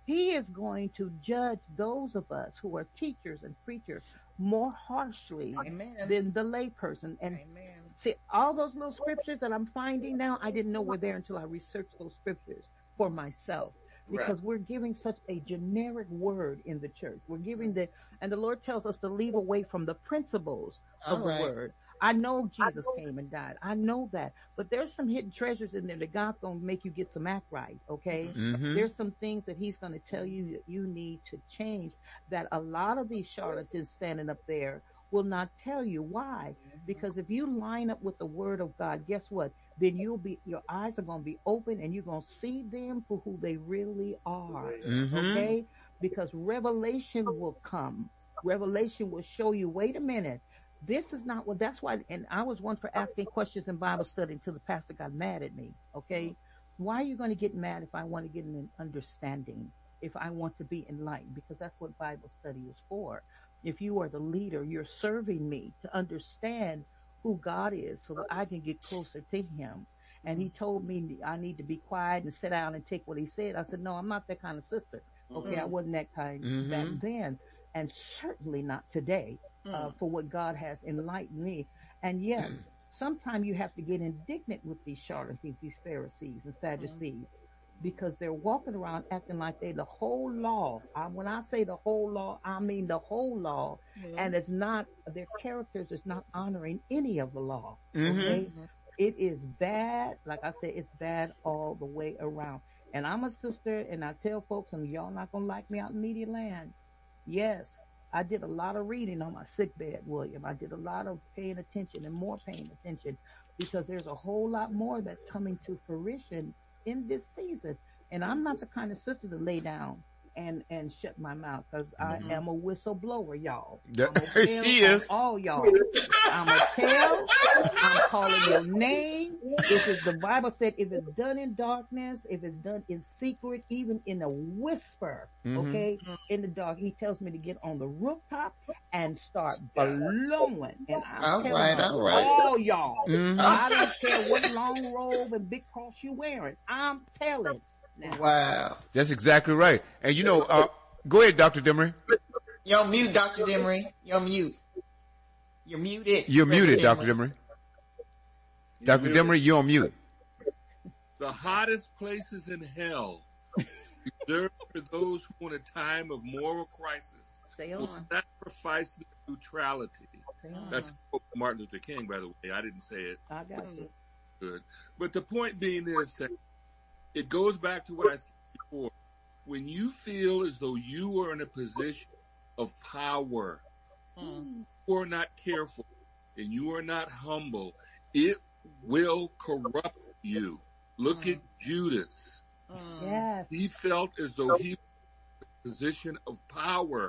[SPEAKER 2] He is going to judge those of us who are teachers and preachers more harshly
[SPEAKER 5] Amen.
[SPEAKER 2] than the layperson. And
[SPEAKER 5] Amen.
[SPEAKER 2] see, all those little scriptures that I'm finding now, I didn't know were there until I researched those scriptures for myself. Because we're giving such a generic word in the church. We're giving and the Lord tells us to leave away from the principles of the word. I know Jesus came and died. I know that. But there's some hidden treasures in there that God's going to make you get some act right, okay?
[SPEAKER 1] Mm-hmm.
[SPEAKER 2] There's some things that he's going to tell you that you need to change that a lot of these charlatans standing up there will not tell you. Why? Because if you line up with the word of God, guess what? Then your eyes are going to be open and you're going to see them for who they really are.
[SPEAKER 1] Mm-hmm.
[SPEAKER 2] Okay? Because revelation will come. Revelation will show you, wait a minute. This is not what, that's why, and I was one for asking questions in Bible study until the pastor got mad at me. Okay? Why are you going to get mad if I want to get an understanding? If I want to be enlightened? Because that's what Bible study is for. If you are the leader, you're serving me to understand who God is so that I can get closer to him. And he told me I need to be quiet and sit down and take what he said. I said, no, I'm not that kind of sister. Okay, I wasn't that kind back then, and certainly not today for what God has enlightened me. And yes, sometimes you have to get indignant with these charlatans, these Pharisees and Sadducees, because they're walking around acting like they the whole law. When I say the whole law, I mean the whole law. And it's not, their characters is not honoring any of the law. Okay? It is bad. Like I said, it's bad all the way around. And I'm a sister, and I tell folks, and y'all not going to like me out in media land. Yes, I did a lot of reading on my sick bed, William. I did a lot of paying attention and more paying attention, because there's a whole lot more that's coming to fruition in this season. And I'm not the kind of sister to lay down and shut my mouth, because I am a whistleblower, y'all.
[SPEAKER 1] She is.
[SPEAKER 2] All y'all. I'm a tell. I'm calling your name. This is the Bible said, if it's done in darkness, if it's done in secret, even in a whisper, okay, in the dark, he tells me to get on the rooftop and start blowing. And I'm telling all y'all, I don't care what long robe and big cross you wearing. I'm telling. Now.
[SPEAKER 5] Wow.
[SPEAKER 1] That's exactly right. And you know, go ahead, Dr. Demery.
[SPEAKER 5] You're on mute, Dr. Demery. You're on mute. You're muted.
[SPEAKER 1] You're muted, Dr. Demery. Dr. Demery, you're on mute.
[SPEAKER 6] The hottest places in hell reserved for those who in a time of moral crisis will sacrifice their neutrality. That's Martin Luther King, by the way. I didn't say it.
[SPEAKER 2] I got you.
[SPEAKER 6] Good. But the point being is that it goes back to what I said before. When you feel as though you are in a position of power, you are not careful and you are not humble, it will corrupt you. Look at Judas.
[SPEAKER 2] Yes.
[SPEAKER 6] He felt as though he was in a position of power.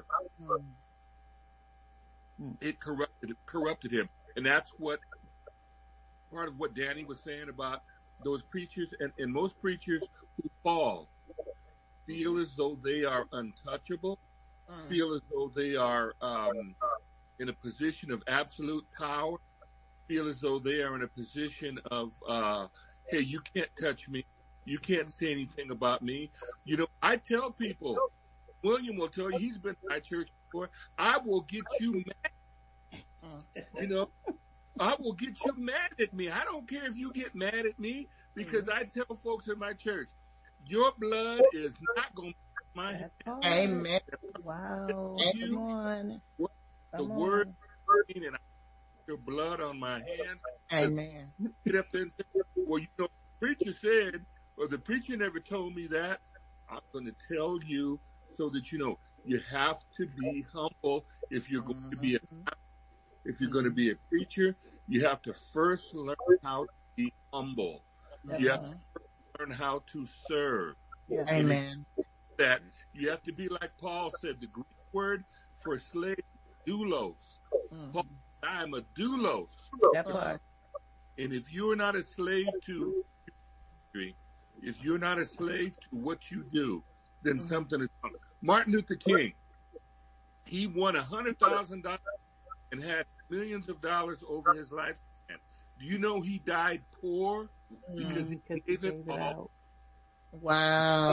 [SPEAKER 6] It corrupted him. And that's what part of what Danny was saying about those preachers, and most preachers who fall feel as though they are untouchable, feel as though they are in a position of absolute power, feel as though they are in a position of, hey, you can't touch me, you can't say anything about me. You know, I tell people, William will tell you, he's been to my church before, I will get you mad. You know, I will get you mad at me. I don't care if you get mad at me, because I tell folks in my church, your blood is not going to be my hand.
[SPEAKER 5] Amen.
[SPEAKER 2] Wow.
[SPEAKER 6] You,
[SPEAKER 2] Come on.
[SPEAKER 6] the word and I put your blood on my hands.
[SPEAKER 5] Amen.
[SPEAKER 6] Get up there and say, well, you know, the preacher said, or the preacher never told me that. I'm going to tell you so that you know you have to be humble if you're going to be if you're going to be a preacher. You have to first learn how to be humble. You have to learn how to serve.
[SPEAKER 5] Amen.
[SPEAKER 6] That you have to be like Paul said, the Greek word for slave, doulos. Paul, I am a doulos.
[SPEAKER 2] That's right.
[SPEAKER 6] And if you're not a slave to ministry, if you're not a slave to what you do, then something is wrong. Martin Luther King, he won $100,000 and had millions of dollars over his lifetime. Do you know he died poor because he gave it all?
[SPEAKER 5] Wow.
[SPEAKER 6] No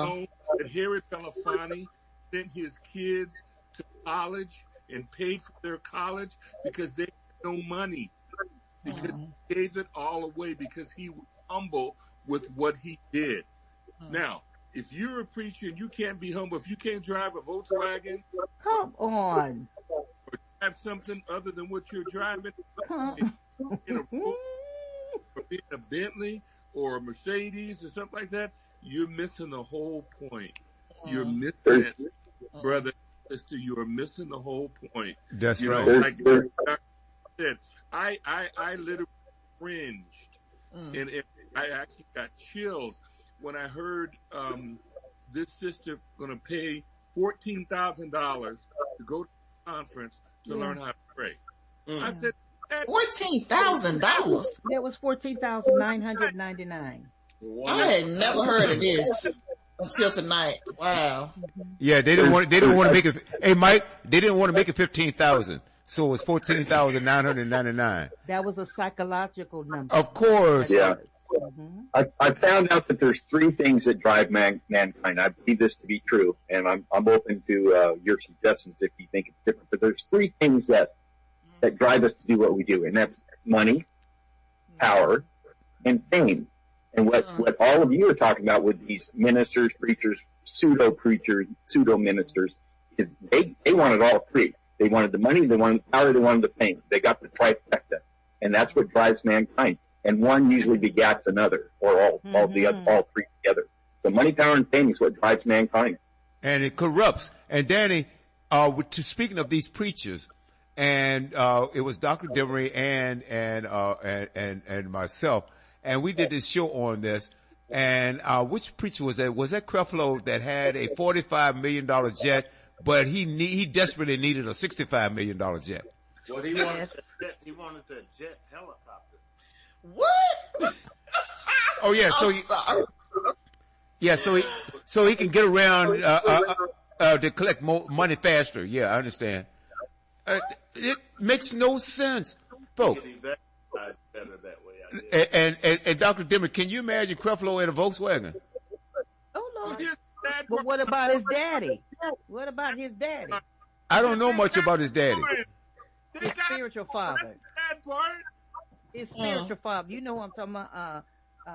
[SPEAKER 6] that Herod Belafonte sent his kids to college and paid for their college because they had no money, because he gave it all away because he was humble with what he did. Now, if you're a preacher and you can't be humble, if you can't drive a Volkswagen,
[SPEAKER 2] Come on.
[SPEAKER 6] or drive something other than what you're driving,
[SPEAKER 2] Come.
[SPEAKER 6] in a or being a Bentley or a Mercedes or something like that, you're missing the whole point. You're missing it, brother, sister. You are missing the whole point.
[SPEAKER 1] That's
[SPEAKER 6] you
[SPEAKER 1] right.
[SPEAKER 6] Know, like Dr. said, I literally cringed, and I actually got chills when I heard this sister going to pay $14,000 to go to a conference to learn how to pray. I said,
[SPEAKER 5] $14,000.
[SPEAKER 2] That was $14,999.
[SPEAKER 5] I had never heard of this until tonight. Wow.
[SPEAKER 1] Yeah, they didn't want to make it. Hey, Mike, they didn't want to make it 15,000, so it was 14,999.
[SPEAKER 2] That was a psychological number.
[SPEAKER 1] Of course.
[SPEAKER 3] Yeah. I found out that there's three things that drive mankind. I believe this to be true, and I'm open to your suggestions if you think it's different. But there's three things that drive us to do what we do, and that's money, power, and fame. And what all of you are talking about with these ministers, preachers, pseudo ministers, is they wanted all three. They wanted the money, they wanted the power, they wanted the fame. They got the trifecta, and that's what drives mankind. And one usually begats another, or all three together. So money, power, and fame is what drives mankind.
[SPEAKER 1] And it corrupts. And Danny, speaking of these preachers, and it was Dr. Demery and myself, and we did this show on this. And which preacher was that? Was that Creflo that had a $45 million jet, but he desperately needed a $65 million jet?
[SPEAKER 4] Well, he wanted that jet helicopter.
[SPEAKER 5] What?
[SPEAKER 1] Oh yeah, so he can get around to collect more money faster. Yeah, I understand. It makes no sense, folks.
[SPEAKER 4] Better that way.
[SPEAKER 1] And Dr. Dimmer, can you imagine Creflo in a Volkswagen?
[SPEAKER 2] Oh Lord! But what about his daddy? What about his daddy?
[SPEAKER 1] I don't know much about his daddy.
[SPEAKER 2] His spiritual father. His spiritual father. You know what I'm talking about?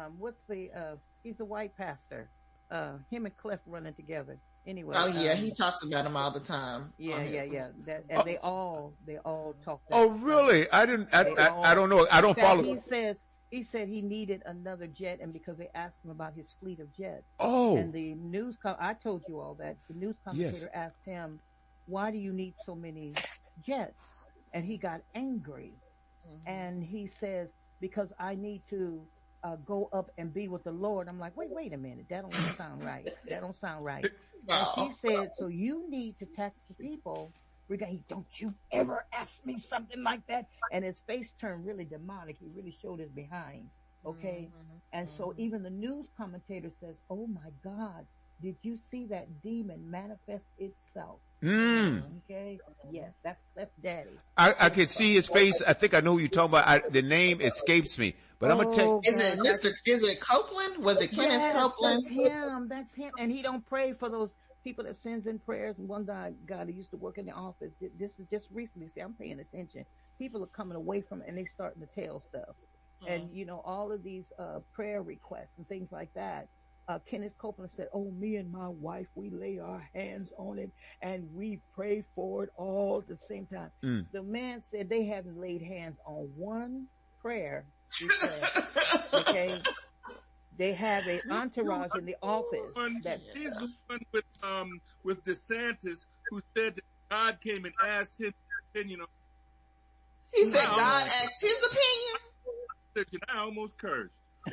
[SPEAKER 2] He's the white pastor. Him and Clef running together. Anyway.
[SPEAKER 5] Oh yeah, he talks about him all the time.
[SPEAKER 2] Yeah. And they all talk.
[SPEAKER 1] Oh really? I don't know. I don't follow.
[SPEAKER 2] He said he needed another jet, and because they asked him about his fleet of jets.
[SPEAKER 1] Oh.
[SPEAKER 2] And the I told you all that. The news commentator asked him, "Why do you need so many jets?" And he got angry. And he says, because I need to go up and be with the Lord. I'm like, wait a minute. That don't sound right. That don't sound right. And he said, so you need to tax the people. Don't you ever ask me something like that. And his face turned really demonic. He really showed his behind. Okay. And so even the news commentator says, oh my God, did you see that demon manifest itself? Okay. Yes, that's Clef Daddy.
[SPEAKER 1] I can see his face. I think I know who you're talking about. The name escapes me, but I'm gonna tell you.
[SPEAKER 5] Is it Copeland? Was it Kenneth Copeland?
[SPEAKER 2] That's him. And he don't pray for those people that sends in prayers. And one guy who used to work in the office. This is just recently. See, I'm paying attention. People are coming away from it and they starting to tell stuff. And all of these prayer requests and things like that. Kenneth Copeland said, oh, me and my wife, we lay our hands on it and we pray for it all at the same time. The man said they haven't laid hands on one prayer request. Okay. They have an entourage in the office.
[SPEAKER 6] She's the one with DeSantis who said that God came and asked his opinion on.
[SPEAKER 5] He said God asked his opinion?
[SPEAKER 6] I almost cursed.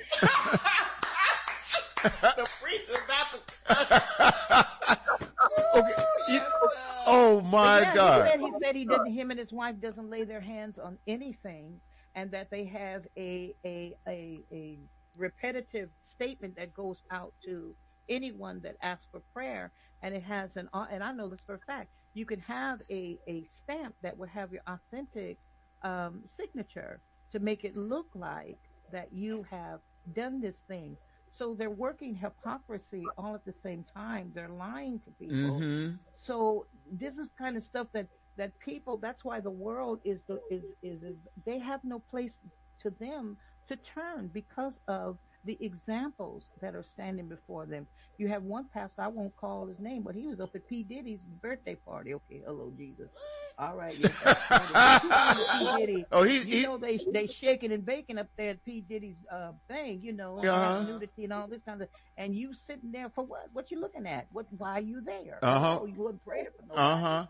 [SPEAKER 5] The preacher about to.
[SPEAKER 1] Okay. Oh my God!
[SPEAKER 2] He said he didn't. Him and his wife doesn't lay their hands on anything, and that they have a repetitive statement that goes out to anyone that asks for prayer, and it has and I know this for a fact. You can have a stamp that would have your authentic signature to make it look like that you have done this thing. So they're working hypocrisy all at the same time. They're lying to people.
[SPEAKER 1] Mm-hmm.
[SPEAKER 2] So this is kind of stuff that people. That's why the world is they have no place to them to turn because of the examples that are standing before them. You have one pastor, I won't call his name, but he was up at P. Diddy's birthday party. Okay, hello Jesus. All right, yeah. P. Diddy.
[SPEAKER 1] Oh,
[SPEAKER 2] they shaking and baking up there at P. Diddy's thing, nudity and all this kind of. And you sitting there for what? What you looking at? Why are you there?
[SPEAKER 1] Uh-huh.
[SPEAKER 2] Oh, you wouldn't pray for nobody.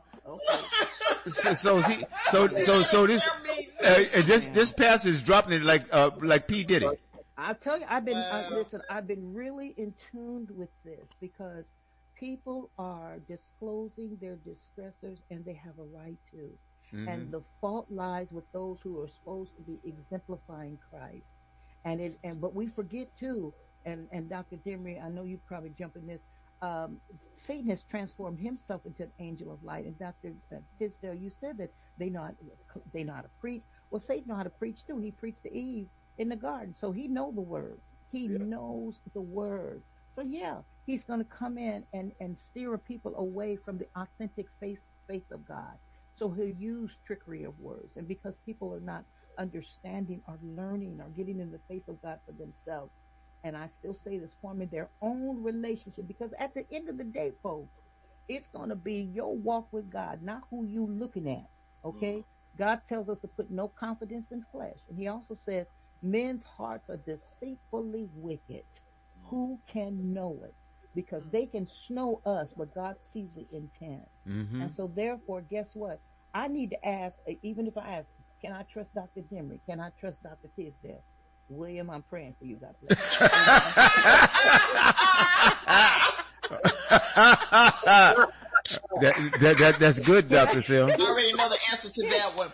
[SPEAKER 1] Okay. This pastor is dropping it like P. Diddy.
[SPEAKER 2] I'll tell you, I've been really in tune with this because people are disclosing their distressors and they have a right to. Mm-hmm. And the fault lies with those who are supposed to be exemplifying Christ. But we forget too, and Dr. Demery, I know you probably jump in this, Satan has transformed himself into an angel of light. And Dr. Tisdale, you said that they know how to preach. Well, Satan know how to preach too. He preached to Eve in the garden. So he knows the word. He knows the word. So yeah, he's going to come in and steer people away from the authentic faith of God. So he'll use trickery of words. And because people are not understanding or learning or getting in the face of God for themselves, and I still say this, forming their own relationship, because at the end of the day, folks, it's going to be your walk with God, not who you looking at. Okay? God tells us to put no confidence in flesh. And he also says, men's hearts are deceitfully wicked. Who can know it? Because they can know us, but God sees the intent. Mm-hmm. And so therefore, guess what? I need to ask, even if I ask, can I trust Dr. Demery? Can I trust Dr. Tisdale? William, I'm praying for you. God bless
[SPEAKER 1] you. That's good, Dr. Sil.
[SPEAKER 5] I already know the answer to that one.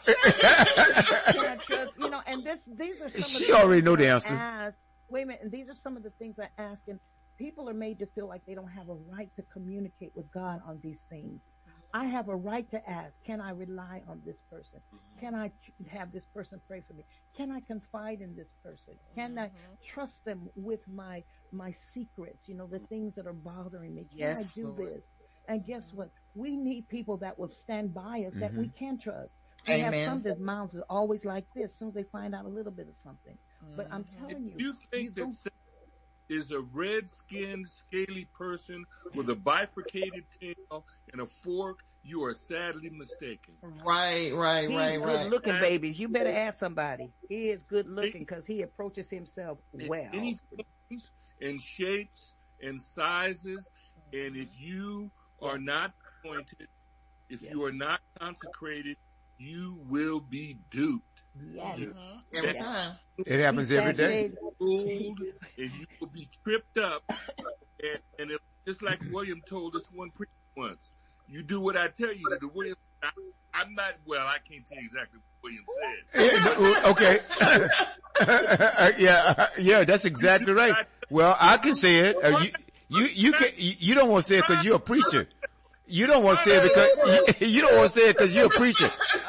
[SPEAKER 2] And these are some
[SPEAKER 1] she
[SPEAKER 2] of the
[SPEAKER 1] already know the answer.
[SPEAKER 2] Wait a minute, and these are some of the things I ask, and people are made to feel like they don't have a right to communicate with God on these things. I have a right to ask, can I rely on this person? Can I have this person pray for me? Can I confide in this person? Can I trust them with my secrets, the things that are bothering me? Can I do this? And guess what? We need people that will stand by us that we can trust. We have some that mouths are always like this as soon as they find out a little bit of something. But I'm telling you.
[SPEAKER 6] You think that is a red-skinned, scaly person with a bifurcated tail and a fork, you are sadly mistaken.
[SPEAKER 5] Right.
[SPEAKER 2] Good looking, babies. You better ask somebody. He is good looking because he approaches himself well.
[SPEAKER 6] Any forms and shapes and sizes, and if you are not anointed, if you are not consecrated, you will be duped.
[SPEAKER 2] Yes.
[SPEAKER 5] Every time.
[SPEAKER 1] It happens every day.
[SPEAKER 6] And you will be tripped up. And it, just like William told us one preacher once, you do what I tell you to do. William, I'm not, well, I can't tell you exactly what William
[SPEAKER 1] said. Okay. Yeah, that's exactly right. Well, I can say it. You don't want to say it because you're a preacher. You don't want to say it because you don't want to say it because you're a preacher.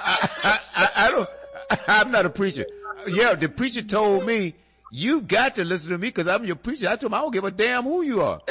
[SPEAKER 1] I'm not a preacher. Yeah, the preacher told me, you got to listen to me because I'm your preacher. I told him I don't give a damn who you are.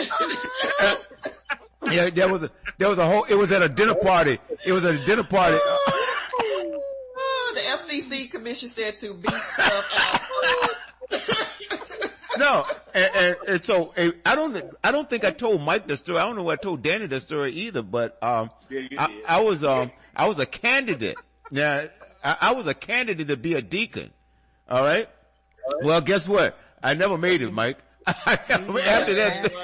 [SPEAKER 1] Yeah, there was a whole, it was at a dinner party. It was at a dinner party.
[SPEAKER 5] The FCC commission said to beat stuff out.
[SPEAKER 1] No, and so I don't think I told Mike the story. I don't know if I told Danny the story either, but, I was a candidate. Yeah, I was a candidate to be a deacon. All right. Well, guess what? I never made it, Mike. After that.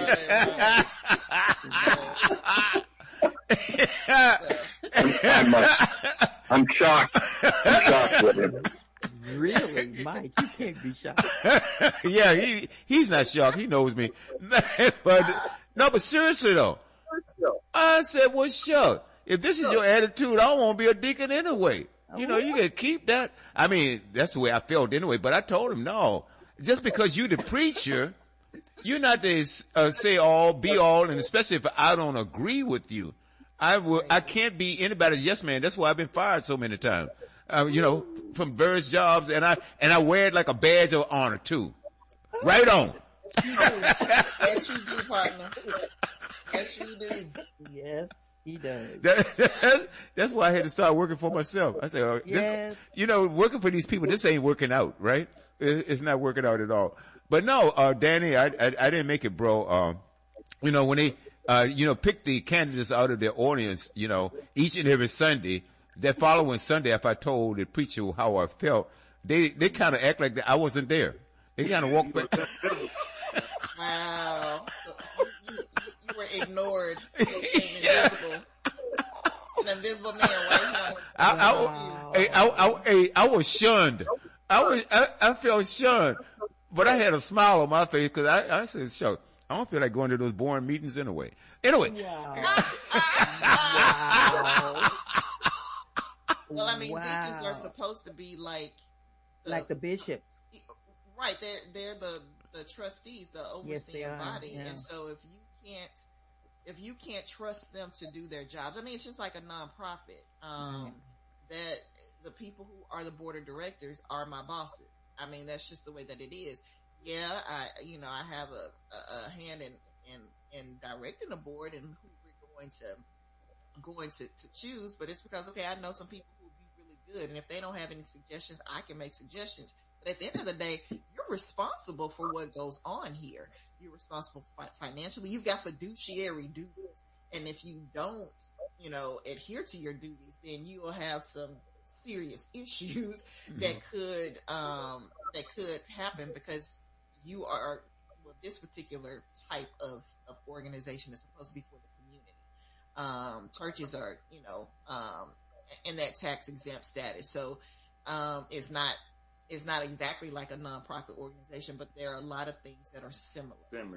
[SPEAKER 3] I'm shocked. I'm shocked with him.
[SPEAKER 2] Really, Mike? You can't be shocked.
[SPEAKER 1] Yeah, he's not shocked. He knows me. But seriously though, I said, well, sure. If this is your attitude, I won't be a deacon anyway. You can keep that. I mean, that's the way I felt anyway, but I told him, no, just because you're the preacher, you're not to say all, be all, and especially if I don't agree with you. I can't be anybody's yes man. That's why I've been fired so many times. From various jobs, and I wear it like a badge of honor too. Right on.
[SPEAKER 5] you do. Yes, you do, partner. Yes, you do.
[SPEAKER 2] Yes, he does.
[SPEAKER 1] That's why I had to start working for myself. I said,
[SPEAKER 2] Yes.
[SPEAKER 1] working for these people, this ain't working out, right? It's not working out at all. But no, Danny, I didn't make it, bro. When they, pick the candidates out of their audience, each and every Sunday, that following Sunday, if I told the preacher how I felt, they kind of act like I wasn't there. They kind of walk back.
[SPEAKER 5] Wow. So you were ignored.
[SPEAKER 1] Yeah.
[SPEAKER 5] An invisible man right
[SPEAKER 1] here. I was shunned. I felt shunned. But I had a smile on my face because I said, sure, I don't feel like going to those boring meetings anyway. Anyway.
[SPEAKER 2] Wow.
[SPEAKER 5] Well, I mean, deacons are supposed to be like
[SPEAKER 2] the bishops.
[SPEAKER 5] Right. They're the trustees, the overseeing body. Yeah. And so if you can't trust them to do their jobs, I mean, it's just like a nonprofit, that the people who are the board of directors are my bosses. I mean, that's just the way that it is. Yeah, I have a hand in directing the board and who we're going to choose, but it's because, okay, I know some people who will be really good, and if they don't have any suggestions, I can make suggestions. But at the end of the day, you're responsible for what goes on here. You're responsible financially. You've got fiduciary duties, and if you don't, adhere to your duties, then you will have some serious issues that could happen because you are, this particular type of organization is supposed to be for the community. Churches are, in that tax exempt status. So, it's not exactly like a nonprofit organization, but there are a lot of things that are similar.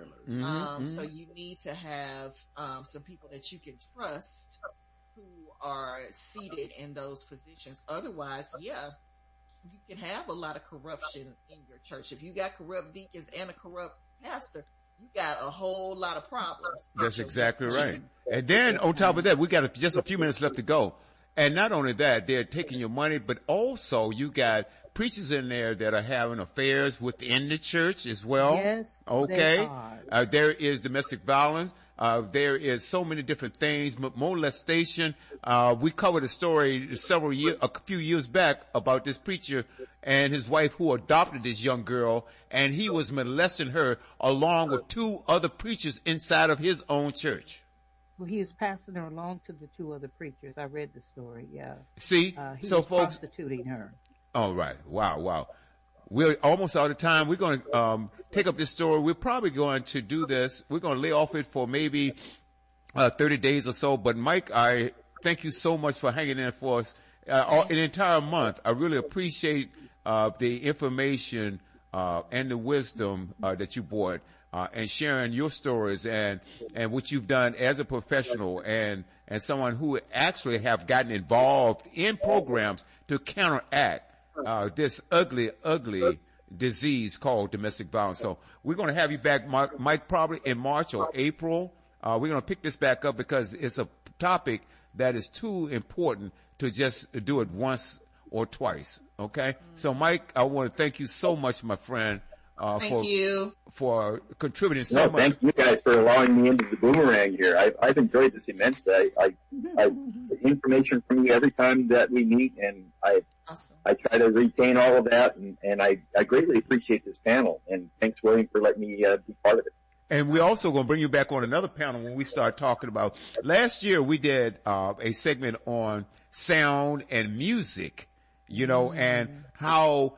[SPEAKER 5] So you need to have, some people that you can trust who are seated in those positions. Otherwise, you can have a lot of corruption in your church. If you got corrupt deacons and a corrupt pastor, you got a whole lot of problems.
[SPEAKER 1] That's exactly right. And then on top of that, we got just a few minutes left to go. And not only that, they're taking your money, but also you got preachers in there that are having affairs within the church as well.
[SPEAKER 2] Yes.
[SPEAKER 1] Okay. There is domestic violence. There is so many different things, molestation. We covered a story a few years back about this preacher and his wife who adopted this young girl, and he was molesting her along with two other preachers inside of his own church.
[SPEAKER 2] Well, he was passing her along to the two other preachers. I read the story. Yeah.
[SPEAKER 1] See,
[SPEAKER 2] he
[SPEAKER 1] so
[SPEAKER 2] was
[SPEAKER 1] folks,
[SPEAKER 2] prostituting her.
[SPEAKER 1] All right. Wow. We're almost out of time. We're going to take up this story. We're probably going to do this. We're going to lay off it for maybe 30 days or so. But Mike, I thank you so much for hanging in for us an entire month. I really appreciate the information and the wisdom that you brought and sharing your stories and what you've done as a professional and someone who actually have gotten involved in programs to counteract this ugly disease called domestic violence. So we're going to have you back, Mike, probably in March or April. We're going to pick this back up because it's a topic that is too important to just do it once or twice. Okay. So Mike, I want to thank you so much, my friend.
[SPEAKER 5] Thank you
[SPEAKER 1] for contributing so much.
[SPEAKER 3] Thank you guys for allowing me into the boomerang here. I've enjoyed this immensely. I information from you every time that we meet, and I try to retain all of that, and I greatly appreciate this panel. And thanks, William, for letting me be part of it.
[SPEAKER 1] And we're also going to bring you back on another panel when we start talking about. Last year we did a segment on sound and music, and how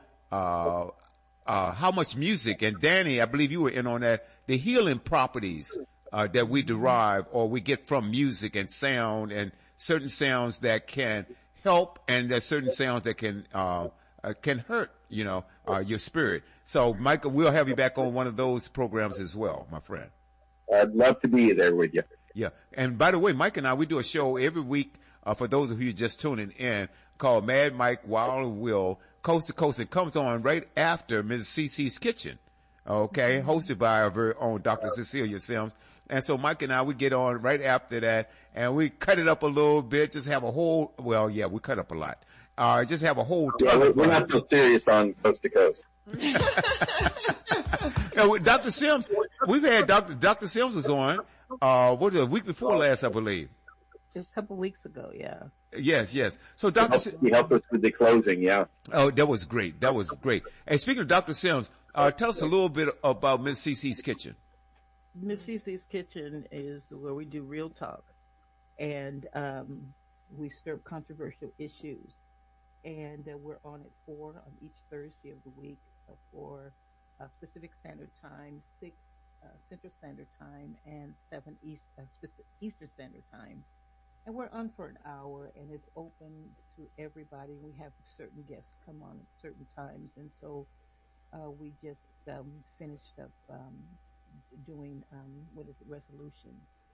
[SPEAKER 1] much music, and Danny, I believe you were in on that, the healing properties that we derive or we get from music and sound, and certain sounds that can help and there's certain sounds that can hurt, your spirit. So Michael, we'll have you back on one of those programs as well, my friend.
[SPEAKER 3] I'd love to be there with you.
[SPEAKER 1] Yeah. And by the way, Mike and I, we do a show every week, for those of you just tuning in, called Mad Mike, Wild and Will, Coast to Coast. It comes on right after Mrs. CC's Kitchen. Okay. Hosted by our very own Dr. Cecilia Sims. And so Mike and I, we get on right after that and we cut it up a little bit, just have a whole, we cut up a lot. Just have a whole ton
[SPEAKER 3] we're not so serious on Coast to Coast.
[SPEAKER 1] And with Dr. Sims, we've had Dr. Sims was on, what was it, a week before last, I believe.
[SPEAKER 2] A couple weeks ago, yeah.
[SPEAKER 1] Yes. So Dr.
[SPEAKER 3] He helped us with the closing, yeah.
[SPEAKER 1] Oh, that was great. And speaking of Dr. Sims, tell us a little bit about Miss CC's Kitchen.
[SPEAKER 2] Miss CC's Kitchen is where we do real talk, and we stir up controversial issues. And we're on at 4 on each Thursday of the week for Pacific Standard Time, 6 Central Standard Time, and 7 Eastern Standard Time. And we're on for an hour, and it's open to everybody. We have certain guests come on at certain times, and so we just finished up doing resolution,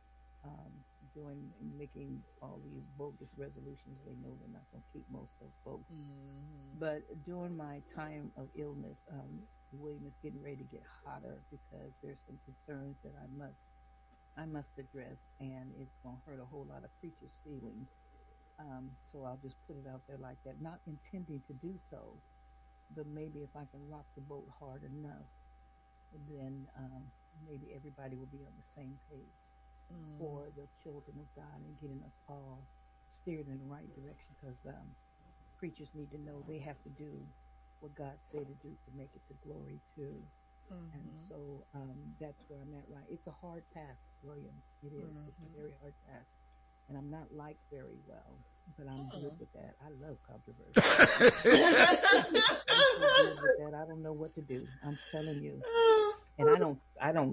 [SPEAKER 2] making all these bogus resolutions. They know they're not going to keep most of folks. Mm-hmm. But during my time of illness, William is getting ready to get hotter because there's some concerns that I must address, and it's going to hurt a whole lot of preachers' feelings. So I'll just put it out there like that, not intending to do so, but maybe if I can rock the boat hard enough, then maybe everybody will be on the same page for the children of God and getting us all steered in the right direction, because preachers need to know they have to do what God said to do to make it to glory too. Mm-hmm. And so that's where I'm at right. It's a hard task, William. It is. Mm-hmm. It's a very hard task. And I'm not liked very well, but I'm good with that. I love controversy. I'm so good with that. I don't know what to do. I'm telling you. And I don't, I don't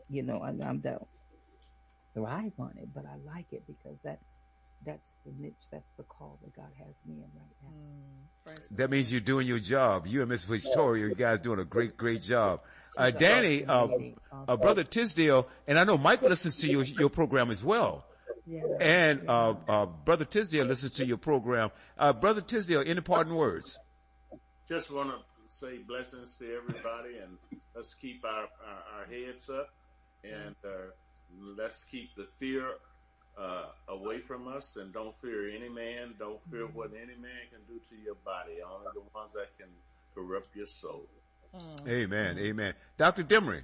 [SPEAKER 2] thrive on it, but I like it because that's the niche, that's the call that God has me in right now.
[SPEAKER 1] That means you're doing your job. You and Miss Victoria, you guys doing a great job. Danny, Brother Tisdale, and I know Mike listens to your program as well. Yeah. And Brother Tisdale listens to your program. Brother Tisdale, any parting words?
[SPEAKER 4] Just want to say blessings to everybody, and let's keep our heads up, and let's keep the fear away from us, and don't fear any man. Don't fear what any man can do to your body. Only the ones that can corrupt your soul.
[SPEAKER 1] Amen. Amen. Dr. Demery.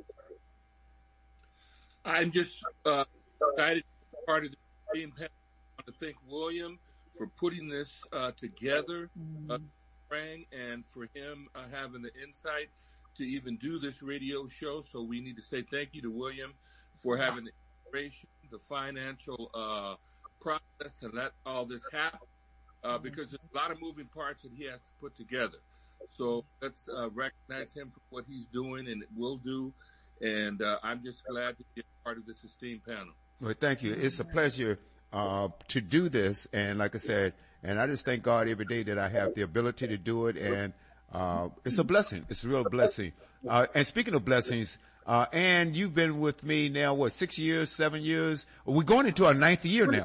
[SPEAKER 6] I'm just excited to be part of the team. I want to thank William for putting this together, praying, and for him having the insight to even do this radio show. So we need to say thank you to William for having the inspiration, the financial process to let all this happen, because there's a lot of moving parts that he has to put together. So let's recognize him for what he's doing and will do. And I'm just glad to be a part of this esteemed panel.
[SPEAKER 1] Well, thank you. It's a pleasure to do this. And like I said, and I just thank God every day that I have the ability to do it. And it's a blessing. It's a real blessing. And speaking of blessings, and you've been with me now, 6 years, 7 years? We're going into our 9th year now.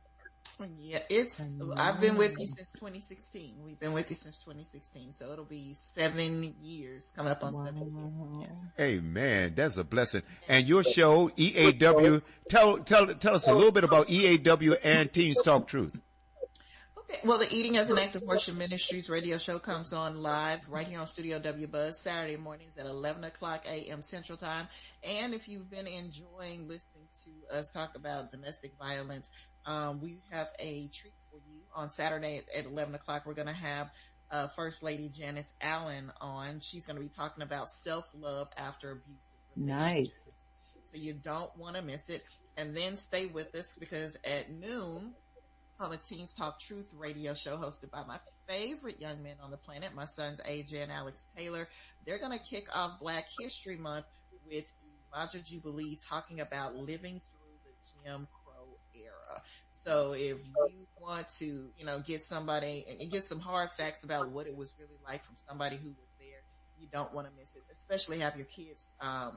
[SPEAKER 5] Yeah, I've been with you since 2016. We've been with you since 2016. So it'll be 7 years, coming up on 7 years.
[SPEAKER 1] Amen. That's a blessing. And your show, EAW, tell us a little bit about EAW and Teens Talk Truth.
[SPEAKER 5] Okay. Well, the Eating as an Act of Worship Ministries radio show comes on live right here on Studio W Buzz Saturday mornings at 11 o'clock a.m. Central Time. And if you've been enjoying listening to us talk about domestic violence, we have a treat for you on Saturday at 11 o'clock. We're going to have First Lady Janice Allen on. She's going to be talking about self-love after abuse.
[SPEAKER 2] Nice.
[SPEAKER 5] So you don't want to miss it. And then stay with us, because at noon on the Teens Talk Truth radio show hosted by my favorite young men on the planet, my sons AJ and Alex Taylor, they're going to kick off Black History Month with Imaja Jubilee talking about living through the Jim Crow era. So if you want to, get somebody and get some hard facts about what it was really like from somebody who was there, you don't want to miss it. Especially have your kids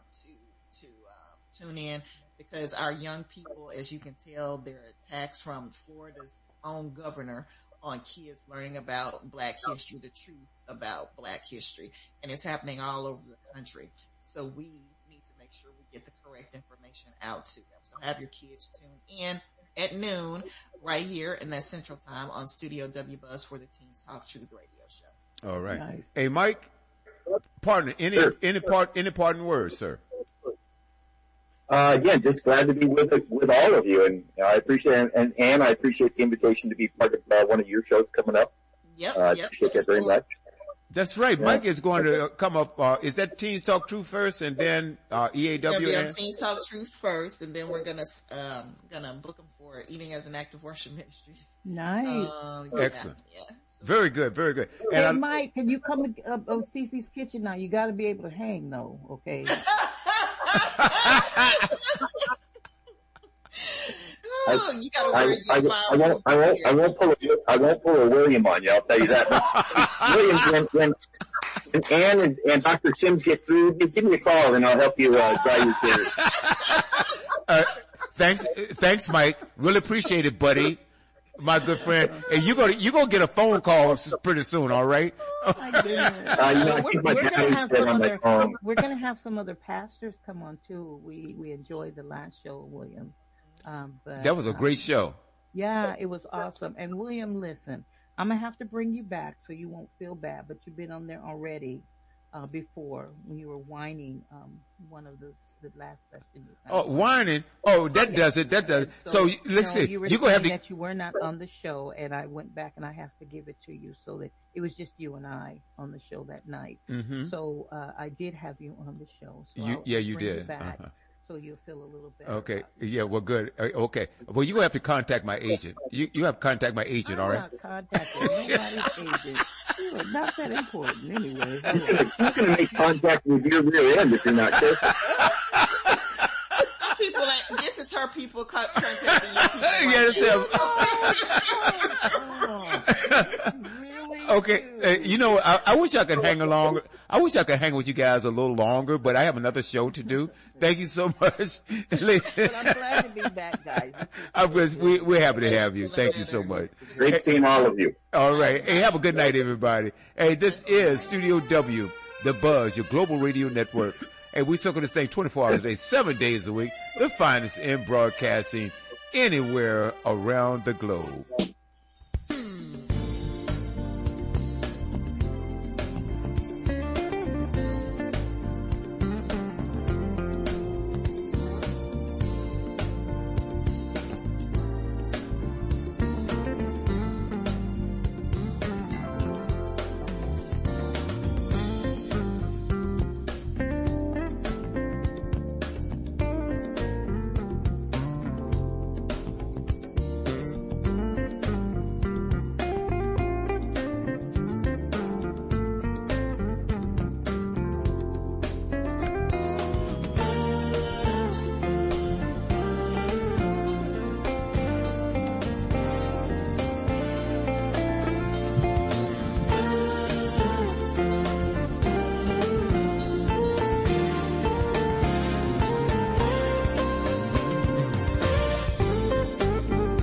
[SPEAKER 5] to tune in, because our young people, as you can tell, there are attacks from Florida's own governor on kids learning about Black history, the truth about Black history, and it's happening all over the country. So we need to make sure we get the correct information out to them. So have your kids tune in at noon right here in that Central Time on Studio W Buzz for the Teens Talk Truth radio show.
[SPEAKER 1] All right.
[SPEAKER 2] Nice.
[SPEAKER 1] Hey, Mike. Partner,
[SPEAKER 3] Sure.
[SPEAKER 1] any parting words, sir?
[SPEAKER 3] Again, just glad to be with all of you, and I appreciate it. And Ann, I appreciate the invitation to be part of one of your shows coming up.
[SPEAKER 5] Yep.
[SPEAKER 3] Appreciate that very much.
[SPEAKER 1] That's right. Mike is going to come up. Is that Teens Talk Truth first, and then EAW?
[SPEAKER 5] Teens Talk Truth first, and then we're gonna book them for Eating as an Act of Worship Ministries.
[SPEAKER 2] Nice.
[SPEAKER 1] Excellent.
[SPEAKER 5] Yeah. So,
[SPEAKER 1] Very good. Very good.
[SPEAKER 2] Hey,
[SPEAKER 1] And
[SPEAKER 2] Mike, can you come to Cece's Kitchen now? You got to be able to hang, though. Okay.
[SPEAKER 5] You gotta wear your
[SPEAKER 3] I won't pull a William on you. I'll tell you that. William, when Ann and Dr. Sims get through, give me a call and I'll help you dry your tears.
[SPEAKER 1] thanks, Mike. Really appreciate it, buddy. My good friend. And you're gonna get a phone call pretty soon. All right.
[SPEAKER 2] My goodness.
[SPEAKER 3] I think my battery's dead on my phone.
[SPEAKER 2] We're going to have some other pastors come on too. We enjoyed the last show, William. But
[SPEAKER 1] That was a great show.
[SPEAKER 2] yeah, it was awesome. And William, listen, I'm gonna have to bring you back so you won't feel bad. But you've been on there already before when you were whining one of the last session.
[SPEAKER 1] Oh, whining. Oh, that does it. That does it. So let's see.
[SPEAKER 2] You were
[SPEAKER 1] You're gonna have
[SPEAKER 2] saying
[SPEAKER 1] to.
[SPEAKER 2] that you were not on the show, and I went back and I have to give it to you so that it was just you and I on the show that night.
[SPEAKER 1] Mm-hmm.
[SPEAKER 2] So I did have you on the show. So
[SPEAKER 1] You
[SPEAKER 2] bring
[SPEAKER 1] did.
[SPEAKER 2] back so you'll feel a little better.
[SPEAKER 1] Okay. Yeah. Well, good. Okay. Well, you have to contact my agent. You have to contact my agent. All right.
[SPEAKER 2] I'm not contacting nobody's agent. You are not that important anyway.
[SPEAKER 3] He's going to make contact with your rear end if you're not careful.
[SPEAKER 5] This is her people contacting your people.
[SPEAKER 1] Yeah,
[SPEAKER 2] Really?
[SPEAKER 1] okay. I wish I could hang along. I wish I could hang with you guys a little longer, but I have another show to do. Thank you so much.
[SPEAKER 2] But I'm glad to be back, guys.
[SPEAKER 1] We're happy to have you. Thank you so much.
[SPEAKER 3] Great seeing all of you.
[SPEAKER 1] All right. Hey, have a good night, everybody. Hey, this is Studio W, The Buzz, your global radio network. Hey, we circle this thing 24 hours a day, 7 days a week. The finest in broadcasting anywhere around the globe.